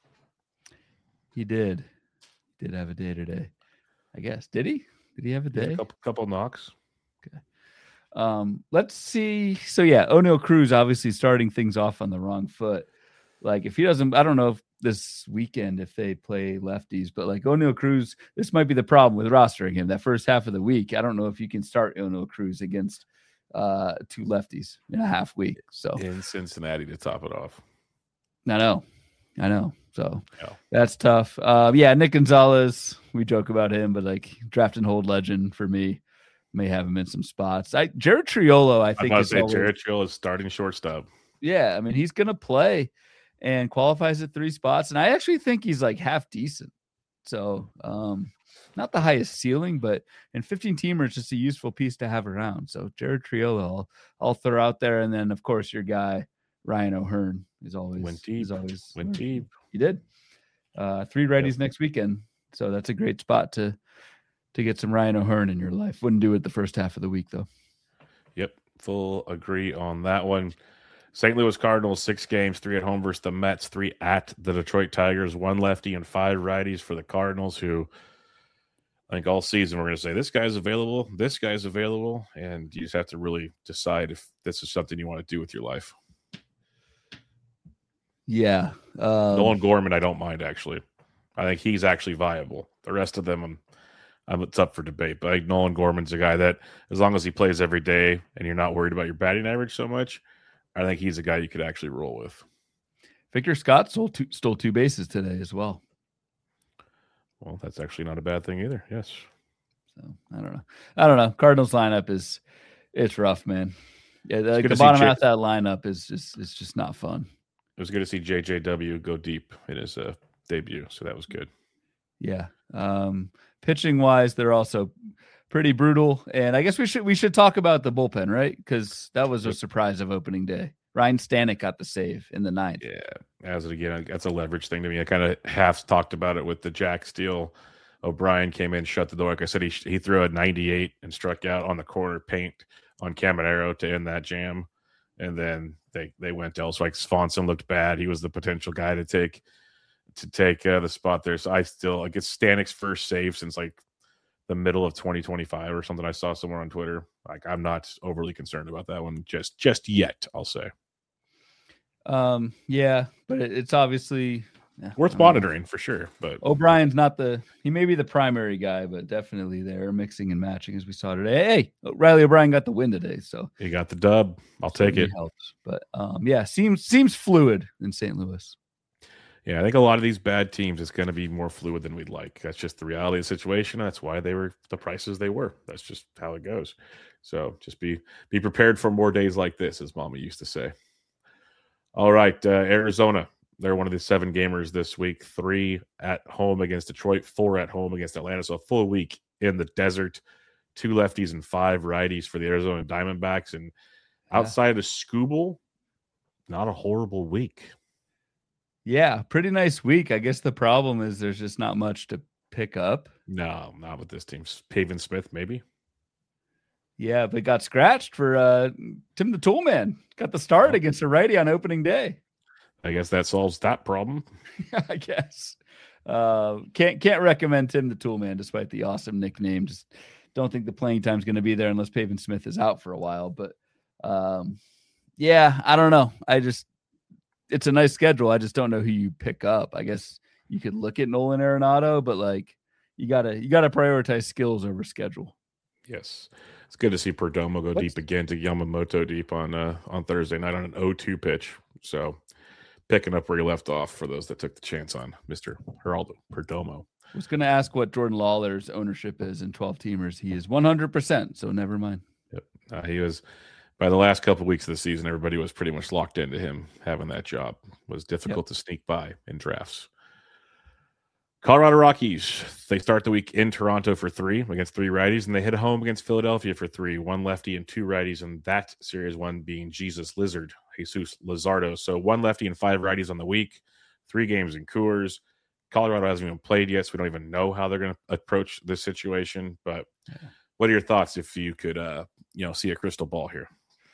He did. He did have a day today. I guess. Did he? Did he have a day? A couple, couple knocks. Okay. Um, let's see. So yeah, O'Neal Cruz obviously starting things off on the wrong foot. Like if he doesn't, I don't know if this weekend if they play lefties, but like O'Neal Cruz, this might be the problem with rostering him. That first half of the week, I don't know if you can start O'Neal Cruz against uh, two lefties in a half week. So in Cincinnati to top it off. I know. I know. So Yeah. that's tough. Uh, yeah, Nick Gonzalez, we joke about him, but like draft and hold legend for me. May have him in some spots. I Jared Triolo, I I think was is about to say always, Jared Trill is starting shortstop. yeah, I mean, he's gonna play and qualifies at three spots. And I actually think he's like half decent. So um not the highest ceiling, but in fifteen teamer, it's just a useful piece to have around. So Jared Triolo, I'll, I'll throw out there. And then of course your guy Ryan O'Hearn is always Went deep. is always Went deep. He did. Uh three righties Yep. next weekend. So that's a great spot to to get some Ryan O'Hearn in your life. Wouldn't do it the first half of the week though. Yep. Full agree on that one. Saint Louis Cardinals, six games, three at home versus the Mets, three at the Detroit Tigers, one lefty and five righties for the Cardinals, who I think all season we're going to say, this guy's available, this guy's available, and you just have to really decide if this is something you want to do with your life. Yeah. Um, Nolan Gorman, I don't mind, actually. I think he's actually viable. The rest of them, I'm, I'm, it's up for debate. But I think Nolan Gorman's a guy that, as long as he plays every day and you're not worried about your batting average so much, I think he's a guy you could actually roll with. Victor Scott stole two, stole two bases today as well. Well, that's actually not a bad thing either. Yes. So I don't know. I don't know. Cardinals lineup is it's rough, man. Yeah, the, the bottom J- half of that lineup is just it's just not fun. It was good to see J J W go deep in his uh, debut, so that was good. Yeah. Um, pitching wise, they're also pretty brutal. And I guess we should we should talk about the bullpen, right? Because that was a surprise of opening day. Ryan Stanek got the save in the ninth. Yeah, as it again, that's a leverage thing to me. I kind of half talked about it with the Jack Steele. O'Brien came in, shut the door. Like I said, he he threw a ninety-eight and struck out on the corner paint on Caminero to end that jam. And then they they went elsewhere. Like Swanson looked bad. He was the potential guy to take to take uh, the spot there. So I still like it's Stanek's first save since like the middle of twenty twenty-five or something. I saw somewhere on Twitter. Like I'm not overly concerned about that one just just yet. I'll say. Um. Yeah, but it, it's obviously yeah, worth monitoring for sure. But O'Brien's not the he may be the primary guy, but definitely they're mixing and matching as we saw today. Hey, Riley O'Brien got the win today, so he got the dub. I'll take it. Helps, but um, yeah, seems seems fluid in Saint Louis. Yeah, I think a lot of these bad teams is going to be more fluid than we'd like. That's just the reality of the situation. That's why they were the prices they were. That's just how it goes. So just be be prepared for more days like this, as Mama used to say. All right, uh, Arizona. They're one of the seven gamers this week. Three at home against Detroit, four at home against Atlanta. So a full week in the desert. Two lefties and five righties for the Arizona Diamondbacks. And outside yeah. of Skubal, not a horrible week. Yeah, pretty nice week. I guess the problem is there's just not much to pick up. No, not with this team. Pavin Smith, maybe. Yeah, but got scratched for uh, Tim the Toolman. Got the start oh. against a righty on opening day. I guess that solves that problem. I guess. Uh, can't can't recommend Tim the Toolman despite the awesome nickname. Just don't think the playing time is going to be there unless Pavin Smith is out for a while. But um, yeah, I don't know. I just it's a nice schedule. I just don't know who you pick up. I guess you could look at Nolan Arenado, but like you gotta you gotta prioritize skills over schedule. Yes. It's good to see Perdomo go What's... deep again to Yamamoto deep on uh, on Thursday night on an oh two pitch. So picking up where you left off for those that took the chance on Mister Geraldo Perdomo. I was going to ask what Jordan Lawler's ownership is in twelve teamers. He is one hundred percent, so never mind. Yep. Uh, he was, by the last couple of weeks of the season, everybody was pretty much locked into him having that job. It was difficult yep. to sneak by in drafts. Colorado Rockies, they start the week in Toronto for three against three righties, and they hit home against Philadelphia for three, one lefty and two righties, and that series one being Jesus Lizard, Jesus Lizardo. So one lefty and five righties on the week, three games in Coors. Colorado hasn't even played yet, so we don't even know how they're going to approach this situation. But yeah. What are your thoughts if you could, uh, you know, see a crystal ball here?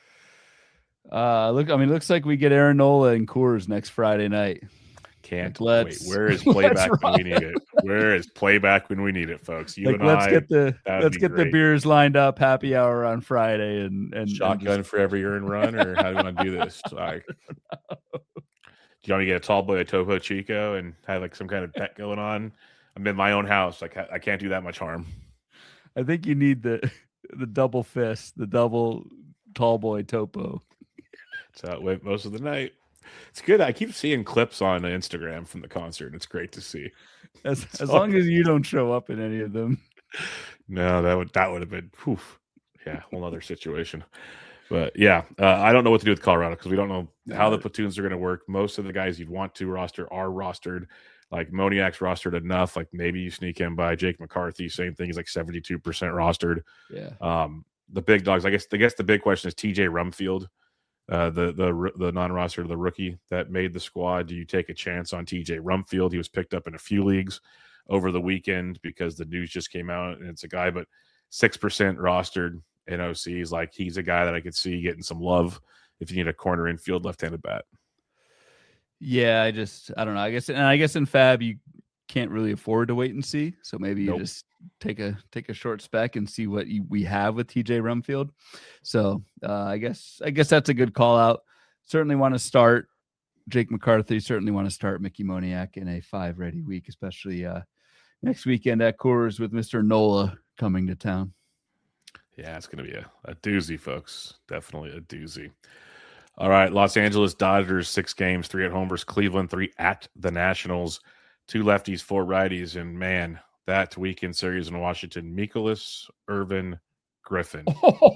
Uh, look, I mean, it looks like we get Aaron Nola and Coors next Friday night. Can't like, wait. Where is playback when we need it? Where is playback when we need it, folks? You like, and let's I. Get the, let's get great. the beers lined up. Happy hour on Friday and and shotgun and just... for every urine run, or how do you want to do this? Like, do you want to get a tall boy, a Topo Chico, and have like some kind of bet going on? I'm in my own house. Like, I can't do that much harm. I think you need the the double fist, the double tall boy Topo. That's how it went most of the night. It's good. I keep seeing clips on Instagram from the concert. It's great to see. As as long as you don't show up in any of them. No, that would that would have been whew, yeah, whole other situation. But yeah, uh, I don't know what to do with Colorado because we don't know how the platoons are going to work. Most of the guys you'd want to roster are rostered. Like Moniak's rostered enough. Like maybe you sneak him by. Jake McCarthy, same thing. He's like seventy-two percent rostered. Yeah. Um, the big dogs. I guess. I guess the big question is T J Rumfield, uh, the the the non-roster, the rookie that made the squad. Do you take a chance on T J Rumfield? He was picked up in a few leagues over the weekend because the news just came out, and it's a guy, but six percent rostered in O Cs. Like he's a guy that I could see getting some love if you need a corner infield left-handed bat. Yeah, I just I don't know. I guess and I guess in Fab you can't really afford to wait and see. So maybe Nope. you just take a take a short spec and see what you, we have with T J Rumfield. So uh, I guess I guess that's a good call out. Certainly want to start Jake McCarthy. Certainly want to start Mickey Moniak in a five ready week, especially uh, next weekend at Coors with Mister Nola coming to town. Yeah, it's going to be a, a doozy, folks. Definitely a doozy. All right, Los Angeles Dodgers, six games, three at home versus Cleveland, three at the Nationals, two lefties, four righties, and man, that weekend series in Washington, Mikolas, Irvin, Griffin.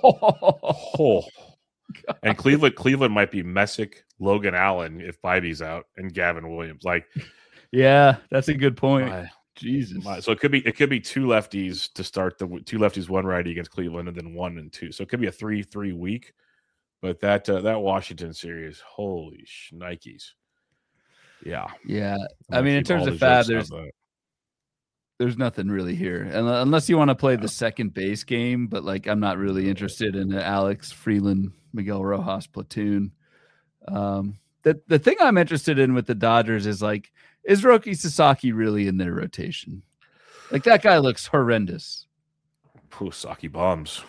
Oh. And Cleveland, Cleveland might be Messick, Logan Allen if Bibey's out, and Gavin Williams. Like, yeah, that's a good point. My, Jesus. My, so it could be it could be two lefties to start the two lefties, one righty against Cleveland, and then one and two. So it could be a three three week. But that uh, that Washington series, holy shnikes. Yeah. Yeah. I mean, in terms of Fab, there's there's nothing really here. And unless you want to play the second base game, but like I'm not really interested in the Alex Freeland, Miguel Rojas platoon. Um, the the thing I'm interested in with the Dodgers is like, is Roki Sasaki really in their rotation? Like that guy looks horrendous. Pooh, Saki bombs.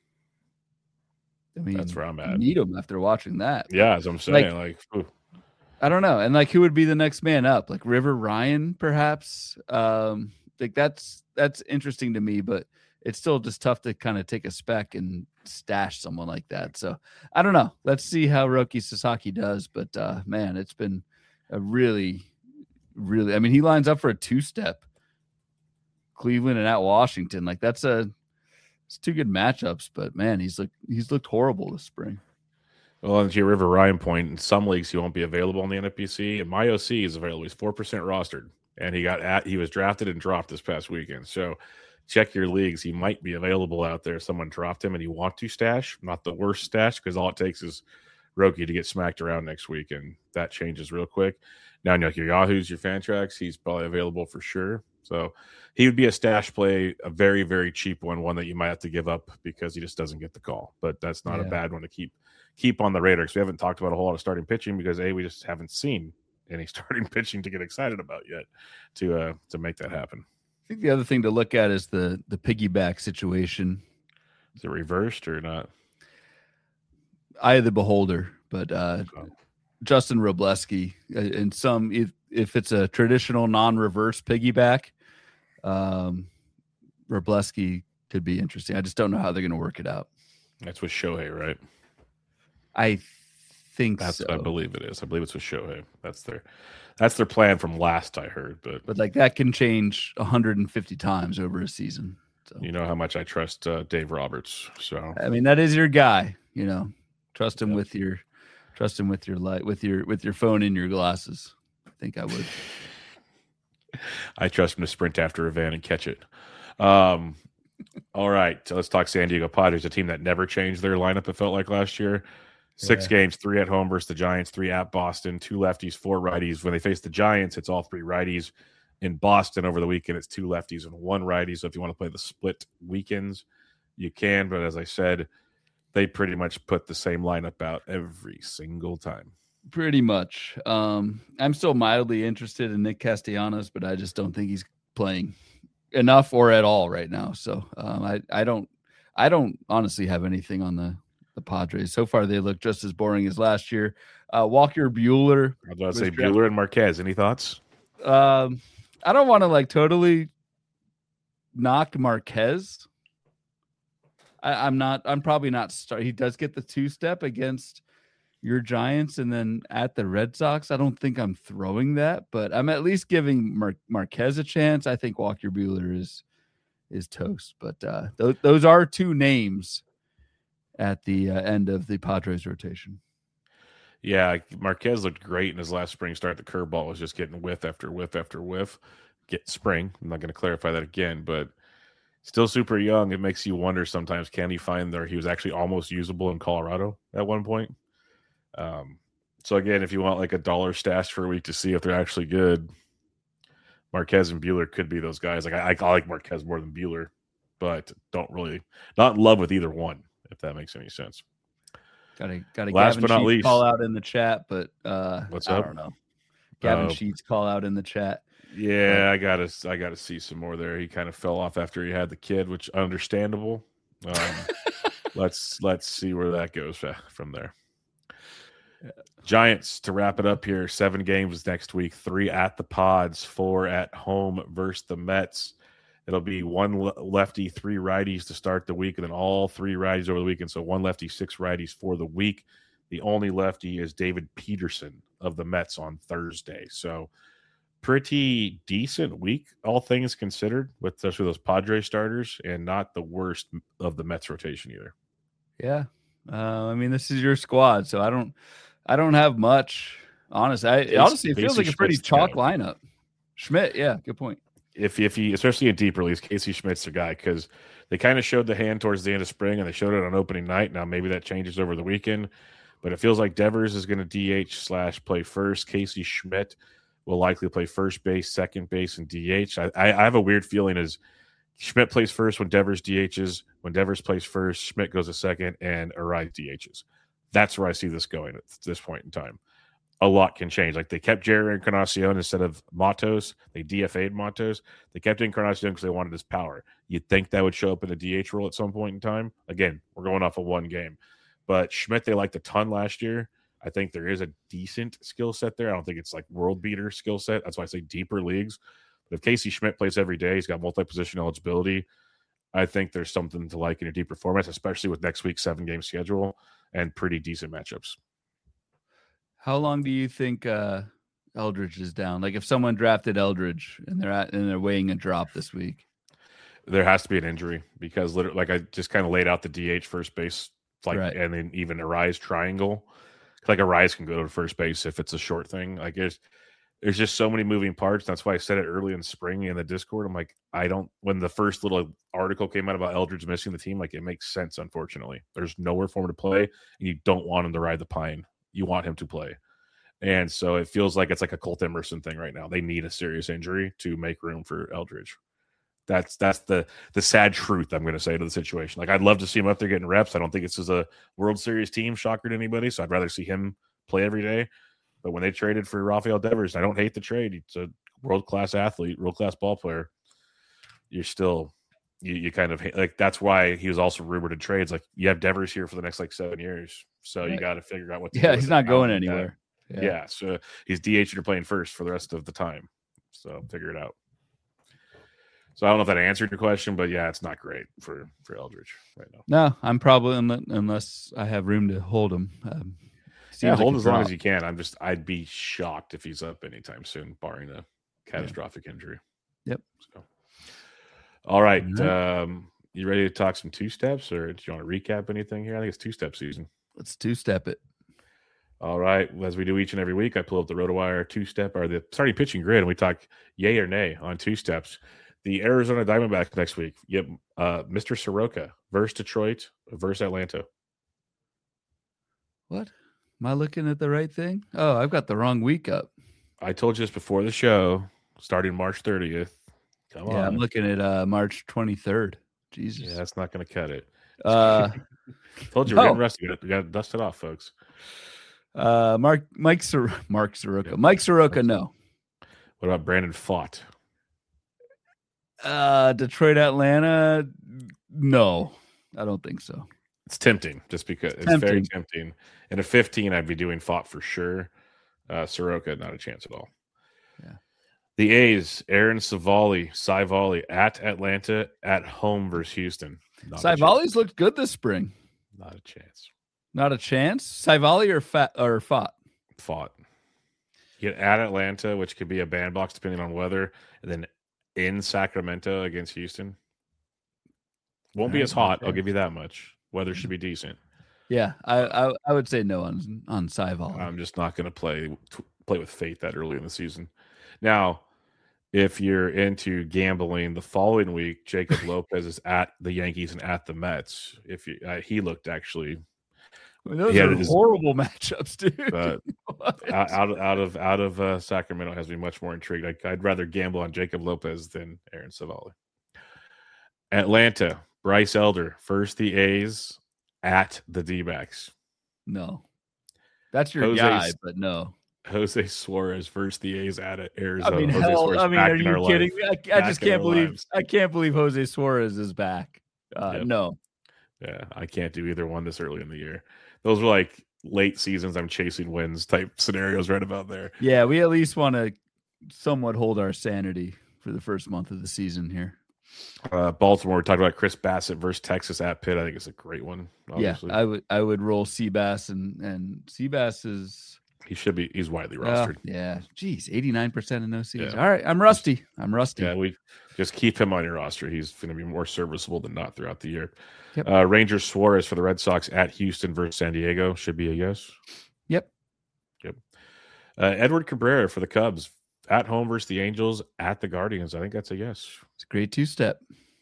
I mean, that's where I'm at. You need him after watching that. Yeah, as I'm saying, like, like I don't know. And like, who would be the next man up? Like River Ryan, perhaps. Um, like that's that's interesting to me, but it's still just tough to kind of take a spec and stash someone like that. So I don't know. Let's see how Roki Sasaki does. But uh, man, it's been a really, really. I mean, he lines up for a two-step. Cleveland and at Washington, like that's a. It's two good matchups, but man, he's looked he's looked horrible this spring. Well, and to your River Ryan point, in some leagues he won't be available in the N F B C. And my O C is available. He's four percent rostered, and he got at he was drafted and dropped this past weekend. So check your leagues. He might be available out there. Someone dropped him, and you want to stash. Not the worst stash because all it takes is Roki to get smacked around next week, and that changes real quick. Now, like your Yahoo's, your Fantrax, he's probably available for sure. So he would be a stash play, a very, very cheap one, one that you might have to give up because he just doesn't get the call. But that's not yeah. a bad one to keep keep on the radar because we haven't talked about a whole lot of starting pitching because, A, we just haven't seen any starting pitching to get excited about yet to uh, to make that happen. I think the other thing to look at is the the piggyback situation. Is it reversed or not? Eye of the beholder, but uh, oh. Justin Robleski, in some if, if it's a traditional non-reverse piggyback, um, Robleski could be interesting. I just don't know how they're going to work it out. That's with Shohei, right? I think that's so. I believe it is. I believe it's with Shohei. That's their that's their plan from last I heard. But but like that can change one hundred fifty times over a season. So you know how much I trust uh, Dave Roberts. So I mean that is your guy. You know, trust him yep. with your trust him with your light with your with your phone in your glasses. I think I would. I trust him to sprint after a van and catch it. Um, all right, so let's talk San Diego Padres, a team that never changed their lineup. It felt like last year. Six yeah. games, three at home versus the Giants, three at Boston, two lefties, four righties. When they face the Giants, it's all three righties. In Boston over the weekend, it's two lefties and one righty. So if you want to play the split weekends, you can. But as I said, they pretty much put the same lineup out every single time. Pretty much. Um, I'm still mildly interested in Nick Castellanos, but I just don't think he's playing enough or at all right now. So um, I, I don't, I don't honestly have anything on the, the Padres. So far, they look just as boring as last year. Uh, Walker Buehler. I was about to say Buehler drafted. And Marquez. Any thoughts? Um, I don't want to like totally knock Marquez. I, I'm not. I'm probably not. Start. He does get the two step against your Giants and then at the Red Sox, I don't think I'm throwing that, but I'm at least giving Mar- Marquez a chance. I think Walker Buehler is is toast, but uh, th- those are two names at the uh, end of the Padres rotation. Yeah, Marquez looked great in his last spring start. The curveball was just getting whiff after whiff after whiff. Get spring. I'm not going to clarify that again, but still super young. It makes you wonder sometimes, can he find there? He was actually almost usable in Colorado at one point. Um, so again, if you want like a dollar stash for a week to see if they're actually good, Marquez and Buehler could be those guys. Like I, I like Marquez more than Buehler, but don't really not in love with either one, if that makes any sense. Got a got a Last Gavin but not Sheets least, call out in the chat, but uh, what's I up? don't know. Gavin Uh, Sheets call out in the chat. Yeah, I gotta I gotta see some more there. He kind of fell off after he had the kid, which understandable. Um, let's let's see where that goes from there. Giants to wrap it up here. Seven games next week. Three at the Pods. Four at home versus the Mets. It'll be one lefty, three righties to start the week, and then all three righties over the weekend. So one lefty, six righties for the week. The only lefty is David Peterson of the Mets on Thursday. So pretty decent week, all things considered, with especially those Padres starters, and not the worst of the Mets rotation either. Yeah, uh, I mean, this is your squad, so I don't, I don't have much. Honestly, I, Casey, honestly, it feels Casey like a pretty Schmidt's chalk the guy. lineup. Schmidt, yeah, good point. If if he, especially in deep release, Casey Schmidt's the guy, because they kind of showed the hand towards the end of spring, and they showed it on opening night. Now maybe that changes over the weekend, but it feels like Devers is going to D H slash play first. Casey Schmidt will likely play first base, second base, and D H. I, I, I have a weird feeling is Schmidt plays first when Devers D Hs. When Devers plays first, Schmidt goes a second, and Arise D Hs. That's where I see this going at this point in time. A lot can change. Like they kept Jerry Encarnacion instead of Matos. They D F A'd Matos. They kept Encarnacion because they wanted his power. You'd think that would show up in the D H role at some point in time. Again, we're going off of one game. But Schmidt, they liked a ton last year. I think there is a decent skill set there. I don't think it's like world beater skill set. That's why I say deeper leagues. But if Casey Schmidt plays every day, he's got multi-position eligibility. I think there's something to like in a deeper format, especially with next week's seven-game schedule and pretty decent matchups. How long do you think uh, Eldridge is down? Like if someone drafted Eldridge and they're at and they're weighing a drop this week, there has to be an injury because, literally, like I just kind of laid out the D H first base, like, right. And then even a rise triangle. Like a rise can go to first base if it's a short thing. Like there's, there's just so many moving parts. That's why I said it early in spring in the Discord. I'm like, I don't. When the first little article came out about Eldridge missing the team, like it makes sense. Unfortunately, there's nowhere for him to play, and you don't want him to ride the pine. You want him to play. And so it feels like it's like a Colt Emerson thing right now. They need a serious injury to make room for Eldridge. That's that's the the sad truth I'm going to say to the situation. Like I'd love to see him up there getting reps. I don't think this is a World Series team, shocker to anybody. So I'd rather see him play every day. But when they traded for Rafael Devers, I don't hate the trade. He's a world class athlete, world class ball player. You're still you, you kind of like that's why he was also rumored in trades. Like you have Devers here for the next like seven years, so right. You got to figure out what. to Yeah, do he's not going anywhere. Yeah. yeah, so he's D H or playing first for the rest of the time. So figure it out. So I don't know if that answered your question, but yeah, it's not great for, for Eldridge right now. No, I'm probably unless I have room to hold him. Um, yeah, hold as long as you can. I'm just I'd be shocked if he's up anytime soon, barring a catastrophic yeah. injury. Yep. So, all right, mm-hmm. um, you ready to talk some two steps, or do you want to recap anything here? I think it's two step season. Let's two step it. All right, as we do each and every week, I pull up the RotoWire two step or the starting pitching grid, and we talk yay or nay on two steps. The Arizona Diamondbacks next week. Yep, uh, Mister Soroka versus Detroit versus Atlanta. What? Am I looking at the right thing? Oh, I've got the wrong week up. I told you this before the show, starting March thirtieth. Come yeah, on. I'm looking at uh, March twenty-third. Jesus. Yeah, that's not going to cut it. Uh, told you we're no. getting rusty. We got to dust it off, folks. Uh, Mark, Mike, Sor- Mark Soroka. Yeah. Mike Soroka, no. What about Brandon Pfaadt? Uh, Detroit, Atlanta, no. I don't think so. It's tempting, just because it's, it's very tempting. And at fifteen, I'd be doing Pfaadt for sure. Uh, Soroka, not a chance at all. Yeah. The A's, Aaron Savali, Savali at Atlanta, at home versus Houston. Savali's looked good this spring. Not a chance. Not a chance. Saivali or Fat or Fought? Fought. You get at Atlanta, which could be a bandbox depending on weather, and then in Sacramento against Houston. Won't be Right, as hot. okay. I'll give you that much. Weather should be decent. Yeah, I I, I would say no on on Saivali. I'm just not going to play play with fate that early in the season. Now, if you're into gambling, the following week, Jacob Lopez is at the Yankees and at the Mets. If you, uh, he looked actually, I mean, those he had are his- horrible matchups, dude. but What? out out of out of, out of uh, Sacramento has me much more intrigued. I, I'd rather gamble on Jacob Lopez than Aaron Savali. Atlanta, Bryce Elder, first the A's at the D-backs. No, that's your Jose guy, S- but no. Jose Suarez, first the A's at I Arizona. mean, Jose hell, Suarez I mean, back are in our you kidding life. me? I, I Back just in can't our believe lives. I can't believe Jose Suarez is back. Uh, Yep. No, Yeah, I can't do either one this early in the year. Those were like late seasons. I'm chasing wins type scenarios right about there. yeah, we at least want to somewhat hold our sanity for the first month of the season here. Uh, Baltimore, we talked about Chris Bassett versus Texas at Pitt. I think it's a great one. Obviously. Yeah, I would I would roll Seabass and and Seabass is he should be. He's widely well, rostered. yeah. Geez, eighty-nine percent of no Cs. Yeah. All right, I'm rusty. I'm rusty. Yeah, we just keep him on your roster. He's going to be more serviceable than not throughout the year. Yep. Uh, Ranger Suarez for the Red Sox at Houston versus San Diego should be a yes. Yep. Yep. Uh, Edward Cabrera for the Cubs at home versus the Angels at the Guardians. I think that's a yes. It's a great two step.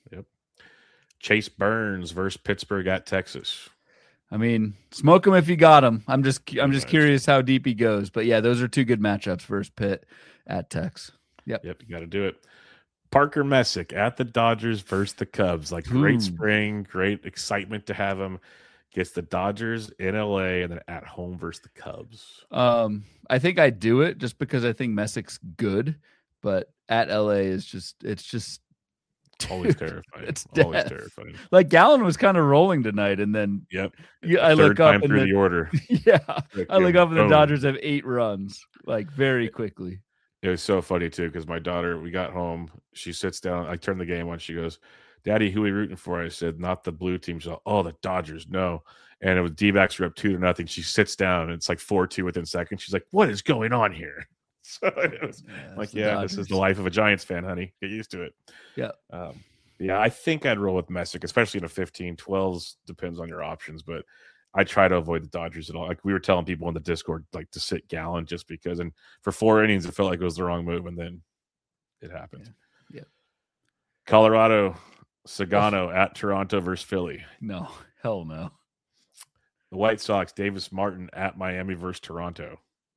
Chase Burns versus Pittsburgh at Texas. I mean, smoke him if you got him. I'm just I'm just Nice. curious how deep he goes. But yeah, those are two good matchups versus Pitt at Tex. Yep. Yep, you got to do it. Parker Messick at the Dodgers versus the Cubs. Like great Ooh. spring, great excitement to have him. Gets the Dodgers in L A and then at home versus the Cubs. Um, I think I do it just because I think Messick's good, but at L A is just it's just Always dude, terrifying. it's Always death. terrifying. Like Gallen was kind of rolling tonight, and then Yep. yeah, I Third look up time and through then, the order. yeah, I look up and the Boom. Dodgers have eight runs, like very quickly. It was so funny too because my daughter, we got home. She sits down. I turned the game on. She goes, "Daddy, who are we rooting for?" I said, "Not the blue team." She's like, "Oh, the Dodgers." No, and it was D-backs were up two to nothing. She sits down. And it's like four two within seconds. She's like, "What is going on here?" So it was Yeah, like, it's the "Yeah, this is Dodgers. the life of a Giants fan, honey. Get used to it." Yeah. Um, yeah, I think I'd roll with Messick, especially in a fifteen. twelves depends on your options, but I try to avoid the Dodgers at all. Like we were telling people in the Discord, like to sit Gallen just because. And for four innings, it felt like it was the wrong move, and then it happened. Yeah. Yeah. Colorado, Sagano at Toronto versus Philly. No, hell no. The White Sox, Davis Martin at Miami versus Toronto.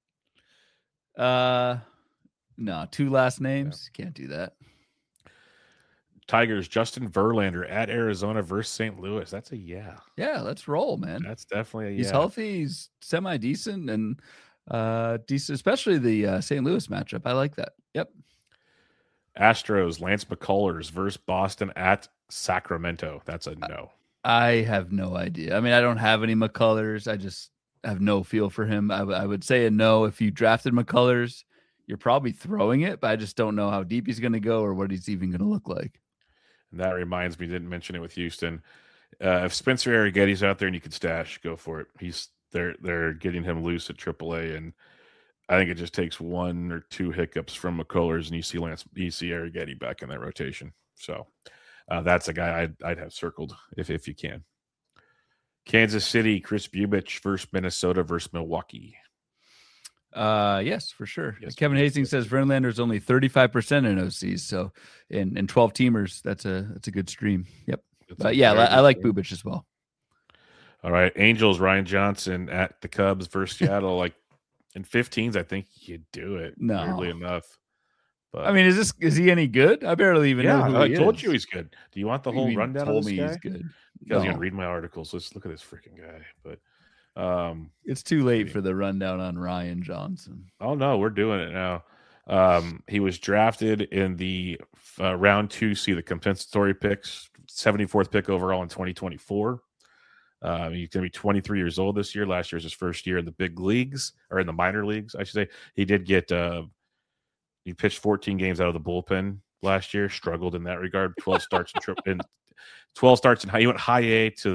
Uh, no, two last names. Can't do that. Tigers, Justin Verlander at Arizona versus Saint Louis. That's a yeah. Yeah, let's roll, man. That's definitely a yeah. He's healthy. He's semi decent and uh decent, especially the uh, Saint Louis matchup. I like that. Yep. Astros, Lance McCullers versus Boston at Sacramento. That's a no. I have no idea. I mean, I don't have any McCullers. I just have no feel for him. I, w- I would say a no. If you drafted McCullers, you're probably throwing it, but I just don't know how deep he's going to go or what he's even going to look like. And that reminds me, didn't mention it with Houston. Uh, if Spencer Arrigetti's out there and you could stash, go for it. He's they're they're getting him loose at triple A, and I think it just takes one or two hiccups from McCullers, and you see Lance, you see Arrighetti back in that rotation. So uh, that's a guy I'd I'd have circled if if you can. Kansas City, Chris Bubich versus Minnesota versus Milwaukee. Uh, yes, for sure. Yes, Kevin yes, Hastings yes. says Verlander's only thirty-five percent in O Cs. So in, in twelve teamers, that's a, that's a good stream. Yep. That's a But yeah, very I, I good like stream. Bubich as well. All right, Angels, Ryan Johnson at the Cubs versus Seattle. Like in fifteens, I think you do it. No. Weirdly enough. But I mean, is this, is he any good? I barely even yeah, know who I he told is. you he's good. Do you want the What do you whole mean rundown told of this me guy? he's good. You guys No. gonna read my articles. Let's look at this freaking guy. But um, It's too late for the rundown on Ryan Johnson. oh no, we're doing it now. Um, he was drafted in the uh, round two, see the compensatory picks, seventy-fourth pick overall in twenty twenty-four. Uh, he's going to be twenty-three years old this year. Last year was his first year in the big leagues, or in the minor leagues, I should say. He did get, uh, he pitched fourteen games out of the bullpen last year, struggled in that regard. twelve starts in, tri- in twelve starts in high. He went high A to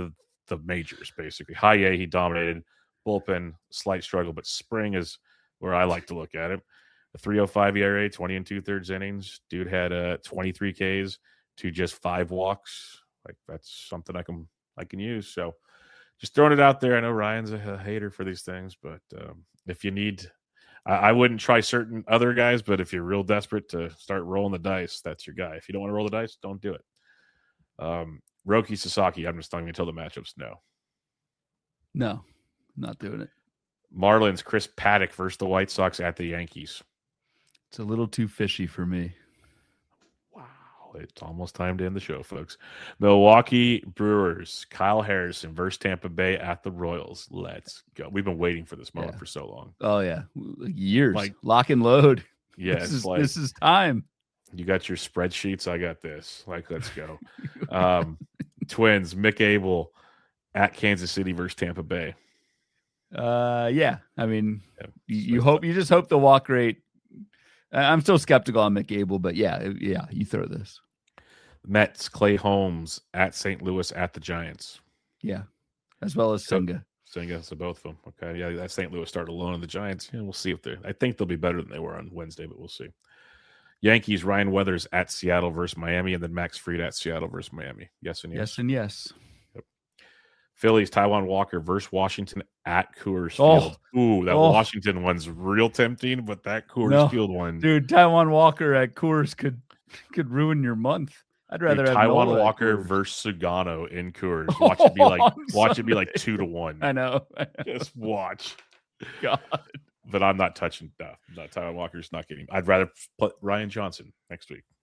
the majors, basically. High A, he dominated. Bullpen, slight struggle, but spring is where I like to look at him. A three oh five E R A, twenty and two-thirds innings. Dude had uh, twenty-three Ks to just five walks. Like, that's something I can I can use. So just throwing it out there. I know Ryan's a, a hater for these things, but um, if you need – I wouldn't try certain other guys, but if you're real desperate to start rolling the dice, that's your guy. If you don't want to roll the dice, don't do it. Um, Roki Sasaki, I'm just telling you until the matchups, no. No, not doing it. Marlins, Chris Paddock versus the White Sox at the Yankees. It's a little too fishy for me. Wow. It's almost time to end the show, folks. Milwaukee Brewers, Kyle Harrison versus Tampa Bay at the Royals. Let's go. We've been waiting for this moment yeah. for so long. Oh, yeah. Like years. Like, lock and load. Yeah, this it's is, like, this is time. You got your spreadsheets. I got this. Like, let's go. um, Twins, Mick Abel at Kansas City versus Tampa Bay. Uh, yeah. I mean, yeah, you, you hope you just hope the walk rate. I'm still skeptical on Mick Abel, but yeah, yeah, you throw this. Mets, Clay Holmes at Saint Louis at the Giants. Yeah, as well as Senga. So, Senga, so both of them. Okay, yeah, that Saint Louis started alone in the Giants. Yeah, we'll see if they're. I think they'll be better than they were on Wednesday, but we'll see. Yankees, Ryan Weathers at Seattle versus Miami, and then Max Fried at Seattle versus Miami. Yes and yes. Yes and yes. Yep. Phillies, Taijuan Walker versus Washington at Coors Oh. Field. Ooh, that Oh. Washington one's real tempting, but that Coors No. Field one. Dude, Taijuan Walker at Coors could could ruin your month. I'd rather Dude, have Taijuan Nola at Walker Coors. versus Sugano in Coors. Watch it be like I'm watch it be sorry. like two to one. I know. Just watch. God. But I'm not touching no, no Taijuan Walker's not getting. I'd rather put Ryan Johnson next week.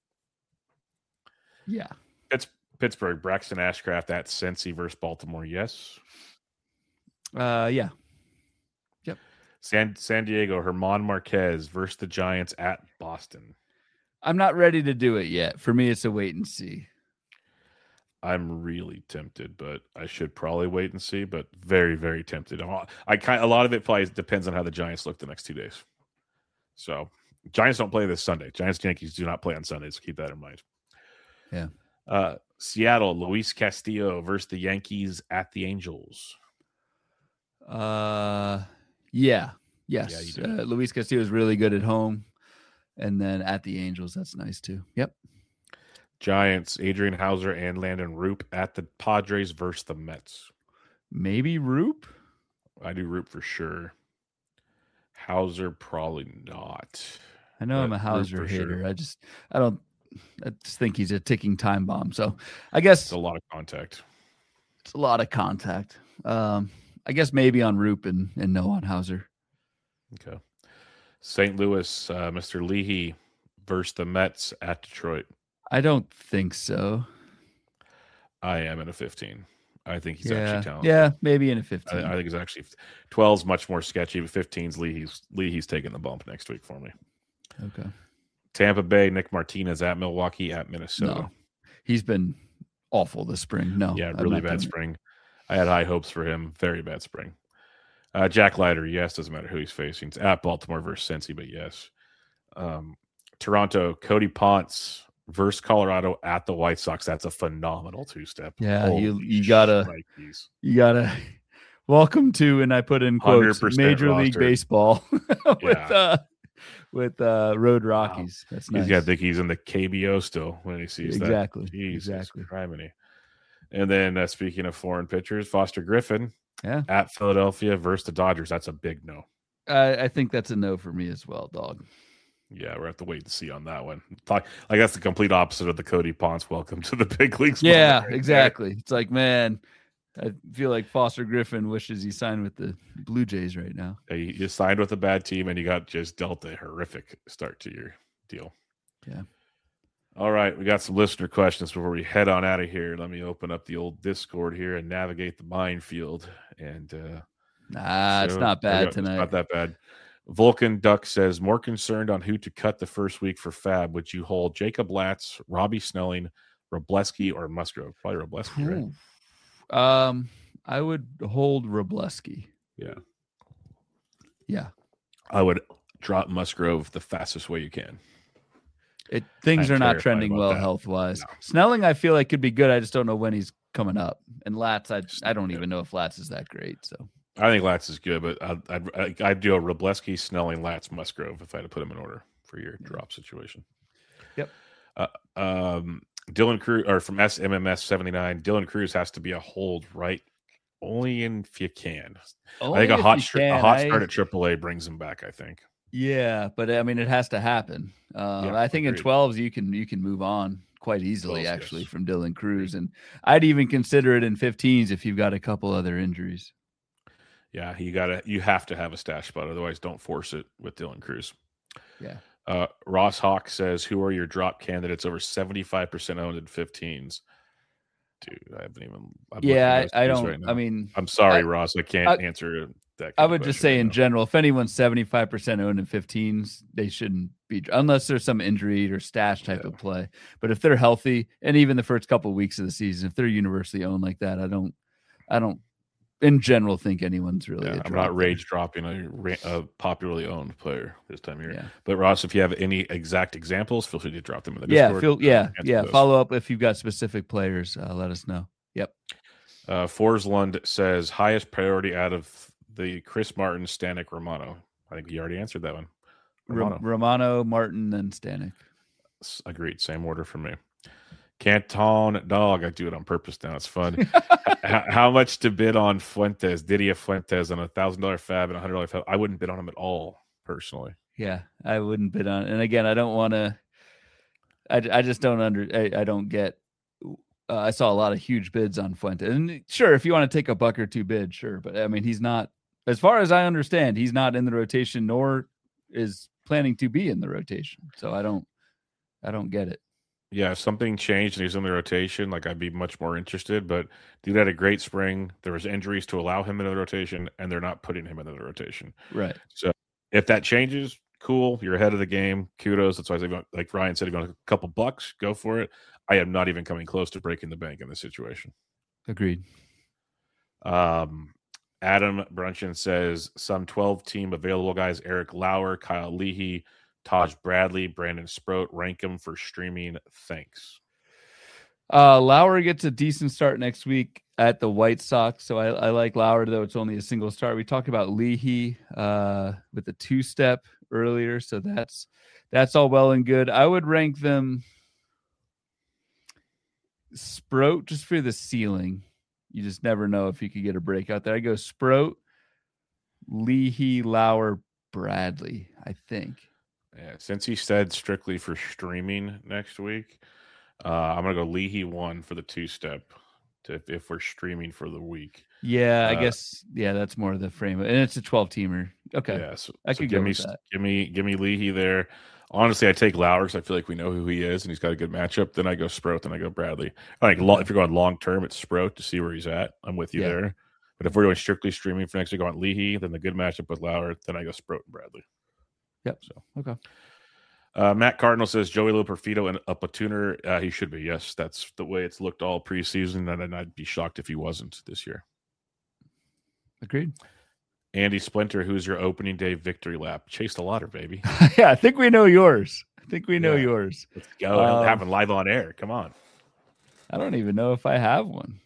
Yeah. It's Pittsburgh, Braxton Ashcraft at Cincy versus Baltimore. Yes. Uh, yeah. San San Diego, Herman Marquez versus the Giants at Boston. I'm not ready to do it yet. For me, it's a wait and see. I'm really tempted, but I should probably wait and see. But very, very tempted. I, I kind a lot of it probably depends on how the Giants look the next two days. So Giants don't play this Sunday. Giants Yankees do not play on Sundays. Keep that in mind. Yeah. Uh, Seattle, Luis Castillo versus the Yankees at the Angels. Uh, yeah. Yes. Yeah, you do. uh, Luis Castillo is really good at home. And then at the Angels, that's nice too. Yep. Giants, Adrian Hauser and Landon Roop at the Padres versus the Mets. Maybe Roop. I do Roop for sure. Hauser, probably not. I know But I'm a Roop Hauser for hitter. sure. I just, I don't, I just think he's a ticking time bomb. So I guess It's a lot of contact. it's a lot of contact. Um, I guess maybe on Roop and, and no on Hauser. Okay. Saint Louis, uh, Mister Leahy versus the Mets at Detroit. I don't think so. I am in a fifteen. I think he's yeah. actually talented. Yeah. Maybe in a fifteen. I, I think it's actually twelve is much more sketchy, but fifteen's Leahy's Leahy's taking the bump next week for me. Okay. Tampa Bay, Nick Martinez at Milwaukee at Minnesota. No. He's been awful this spring. No. Yeah, I'm really not bad doing it. spring. I had high hopes for him. Very bad spring. Uh, Jack Leiter, yes, doesn't matter who he's facing. It's at Baltimore versus Cincy, but yes. Um, Toronto, Cody Ponce versus Colorado at the White Sox. That's a phenomenal two-step. Yeah, you- Holy you gotta- shnikes. You gotta welcome to, and I put in quotes, one hundred percent Major League roster. Baseball with Yeah. uh with uh Road Rockies. That's nice. He's got to think he's in the K B O still when he sees Exactly, that. Jesus exactly. criminy. And then uh, speaking of foreign pitchers, Foster Griffin Yeah. at Philadelphia versus the Dodgers. That's a big no. I, I think that's a no for me as well, dog. Yeah, we're have to wait and see on that one. Like, like that's the complete opposite of the Cody Ponce welcome to the big leagues. Yeah, moment right there. exactly. It's like, man, I feel like Foster Griffin wishes he signed with the Blue Jays right now. Yeah, You, you signed with a bad team and you got just dealt a horrific start to your deal. Yeah. All right, we got some listener questions before we head on out of here. Let me open up the old Discord here and navigate the minefield. And uh, Nah, it's so- not there you bad go. It's tonight. not that bad. Vulcan Duck says, more concerned on who to cut the first week for Fab. Would you hold Jacob Latz, Robbie Snelling, Robleski, or Musgrove? Probably Robleski, right? Ooh. Um, I would hold Robleski. Yeah. Yeah. I would drop Musgrove the fastest way you can. It things I'm are not terrified trending about well that. health wise. No. Snelling, I feel like could be good. I just don't know when he's coming up. and Latz, I I don't even know if Latz is that great. So I think Latz is good, but I'd I'd, I'd do a Robleski, Snelling, Latz, Musgrove if I had to put them in order for your yeah. drop situation. Yep. Uh, um, Dylan Cruz or from S M M S seventy-nine. Dylan Cruz has to be a hold, right? Only if you can. Only I think a hot start, a hot start I... at triple A brings him back. I think. Yeah, but I mean, it has to happen. Uh, yeah, I think agreed. in twelves you can you can move on quite easily, twelves, actually, yes. from Dylan Cruz, and I'd even consider it in fifteens if you've got a couple other injuries. Yeah, you gotta you have to have a stash spot, otherwise don't force it with Dylan Cruz. Yeah. Uh, Ross Hawk says, "Who are your drop candidates over seventy-five percent owned in fifteens?" Dude, I haven't even. I'm yeah, I, I don't. Right I mean, I'm sorry, I, Ross. I can't I, answer that. I would just say, right in now. general, if anyone's seventy-five percent owned in fifteens, they shouldn't be, unless there's some injury or stash type yeah. of play. But if they're healthy, and even the first couple of weeks of the season, if they're universally owned like that, I don't, I don't, in general, think anyone's really. Yeah, a I'm not rage dropping a, a popularly owned player this time of year. Yeah. But Ross, if you have any exact examples, feel free to drop them in the Discord. Yeah, feel, yeah, yeah. Those. Follow up if you've got specific players. Uh, let us know. Yep. Uh, Forslund says highest priority out of the Chris Martin, Stanek, Romano. I think you already answered that one. Romano, Romano Martin, then Stanek. Agreed. Same order for me. Canton Dog. I do it on purpose now. It's fun. how, how much to bid on Fuentes? Didier Fuentes on a thousand dollar fab and a hundred dollar fab? I wouldn't bid on him at all, personally. Yeah, I wouldn't bid on. And again, I don't want to. I, I just don't under. I, I don't get. Uh, I saw a lot of huge bids on Fuentes, and sure, if you want to take a buck or two bid, sure. But I mean, he's not. As far as I understand, he's not in the rotation, nor is planning to be in the rotation. So I don't. I don't get it. Yeah, if something changed and he's in the rotation, like I'd be much more interested. But dude had a great spring. There was injuries to allow him into the rotation, and they're not putting him into the rotation. Right. So if that changes, cool. You're ahead of the game. Kudos. That's why I say, like Ryan said, if you want a couple bucks, go for it. I am not even coming close to breaking the bank in this situation. Agreed. Um, Adam Brunchen says some twelve team available guys: Eric Lauer, Kyle Leahy, Taj Bradley, Brandon Sproat. Rank them for streaming. Thanks. Uh, Lauer gets a decent start next week at the White Sox, so I, I like Lauer, though it's only a single start. We talked about Leahy uh, with the two-step earlier, so that's that's all well and good. I would rank them Sproat just for the ceiling. You just never know if you could get a break out there. I go Sproat, Leahy, Lauer, Bradley, I think. Yeah, since he said strictly for streaming next week, uh, I'm gonna go Leahy one for the two step. To if, if we're streaming for the week, yeah, I uh, guess yeah, that's more of the frame, and it's a twelve teamer. Okay, yeah, so, I so could give go me with that. give me give me Leahy there. Honestly, I take Lauer because I feel like we know who he is and he's got a good matchup. Then I go Sproat, then I go Bradley. I think okay. If you're going long term, it's Sproat to see where he's at. I'm with you yeah. there. But if we're going strictly streaming for next week, I want Leahy, then the good matchup with Lauer, then I go Sproat and Bradley. Yep. So okay. Uh, Matt Cardinal says Joey Loperfido and a platooner. Uh, he should be. Yes, that's the way it's looked all preseason, and I'd be shocked if he wasn't this year. Agreed. Andy Splinter, who's your opening day victory lap? Chase the Lauder, baby. Yeah, I think we know yours. I think we know yeah. yours. Let's go. Um, having live on air. Come on. I don't even know if I have one.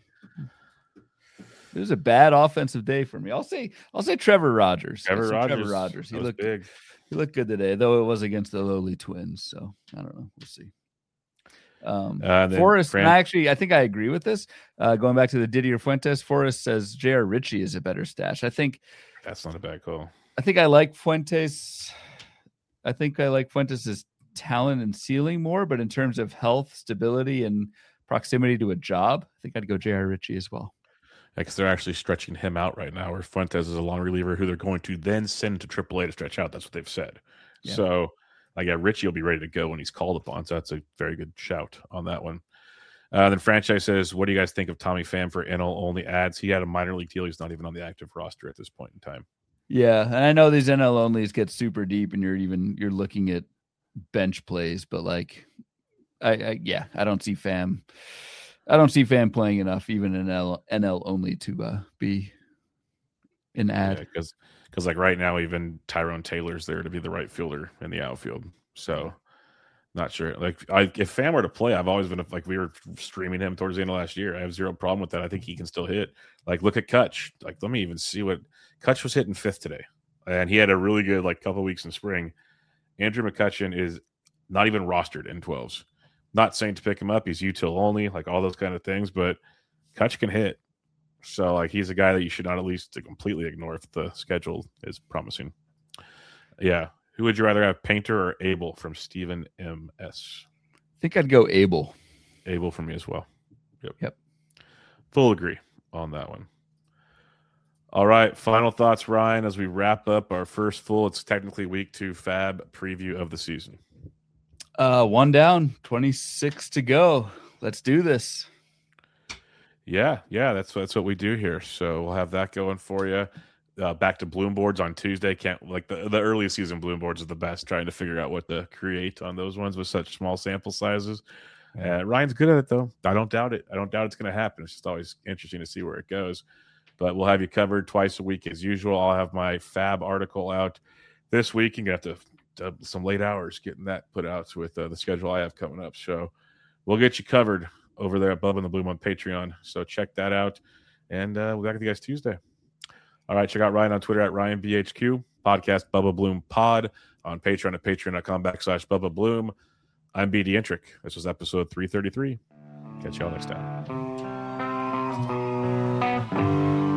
It was a bad offensive day for me. I'll say I'll say Trevor Rogers. Trevor Rogers. Trevor Rogers. He looked big. He looked good today, though it was against the lowly Twins. So I don't know. We'll see. Um, uh, Forrest, Fran- and I actually, I think I agree with this. Uh, going back to the Didier Fuentes, Forrest says J R Ritchie is a better stash. I think that's not a bad call. I think I like Fuentes. I think I like Fuentes' talent and ceiling more, but in terms of health, stability, and proximity to a job, I think I'd go J R Ritchie as well. Because they're actually stretching him out right now, where Fuentes is a long reliever who they're going to then send to triple A to stretch out. That's what they've said. Yeah. So, like, yeah, Richie will be ready to go when he's called upon. So that's a very good shout on that one. Uh, then Franchise says, what do you guys think of Tommy Pham for N L only ads? He had a minor league deal. He's not even on the active roster at this point in time. Yeah, and I know these N L onlys get super deep, and you're even you're looking at bench plays, but like, I, I yeah, I don't see Pham. I don't see Pham playing enough, even in N L only, to uh, be an ad. Because, yeah, because like right now, even Tyrone Taylor's there to be the right fielder in the outfield. So Not sure. Like, I, if Pham were to play, I've always been like we were streaming him towards the end of last year. I have zero problem with that. I think he can still hit. Like, look at Kutch. Like, let me even see what Kutch was hitting fifth today, and he had a really good like couple weeks in spring. Andrew McCutchen is not even rostered in twelves. Not saying to pick him up. He's util only, like all those kind of things. But Kutch can hit, so like he's a guy that you should not at least to completely ignore if the schedule is promising. Yeah. Who would you rather have, Painter or Abel from Stephen M S? I think I'd go Abel. Abel for me as well. Yep. Yep. Full agree on that one. All right. Final thoughts, Ryan, as we wrap up our first full, it's technically week two Fab preview of the season. Uh, one down, twenty-six to go. Let's do this. Yeah. Yeah. That's, that's what we do here. So we'll have that going for you. Uh, back to Bloom boards on Tuesday. Can't like the, the early season Bloom boards are the best, trying to figure out what to create on those ones with such small sample sizes. Uh, Ryan's good at it, though. I don't doubt it. I don't doubt it's going to happen. It's just always interesting to see where it goes. But we'll have you covered twice a week as usual. I'll have my Fab article out this week. You're going to have to uh, some late hours getting that put out with uh, the schedule I have coming up. So we'll get you covered over there at Bubba and the Bloom on Patreon. So check that out. And uh, we'll be back with you guys Tuesday. All right, check out Ryan on Twitter at Ryan B H Q, podcast Bubba Bloom Pod on Patreon at patreon.com backslash Bubba Bloom. I'm B D Intric. This was episode three thirty-three. Catch y'all next time.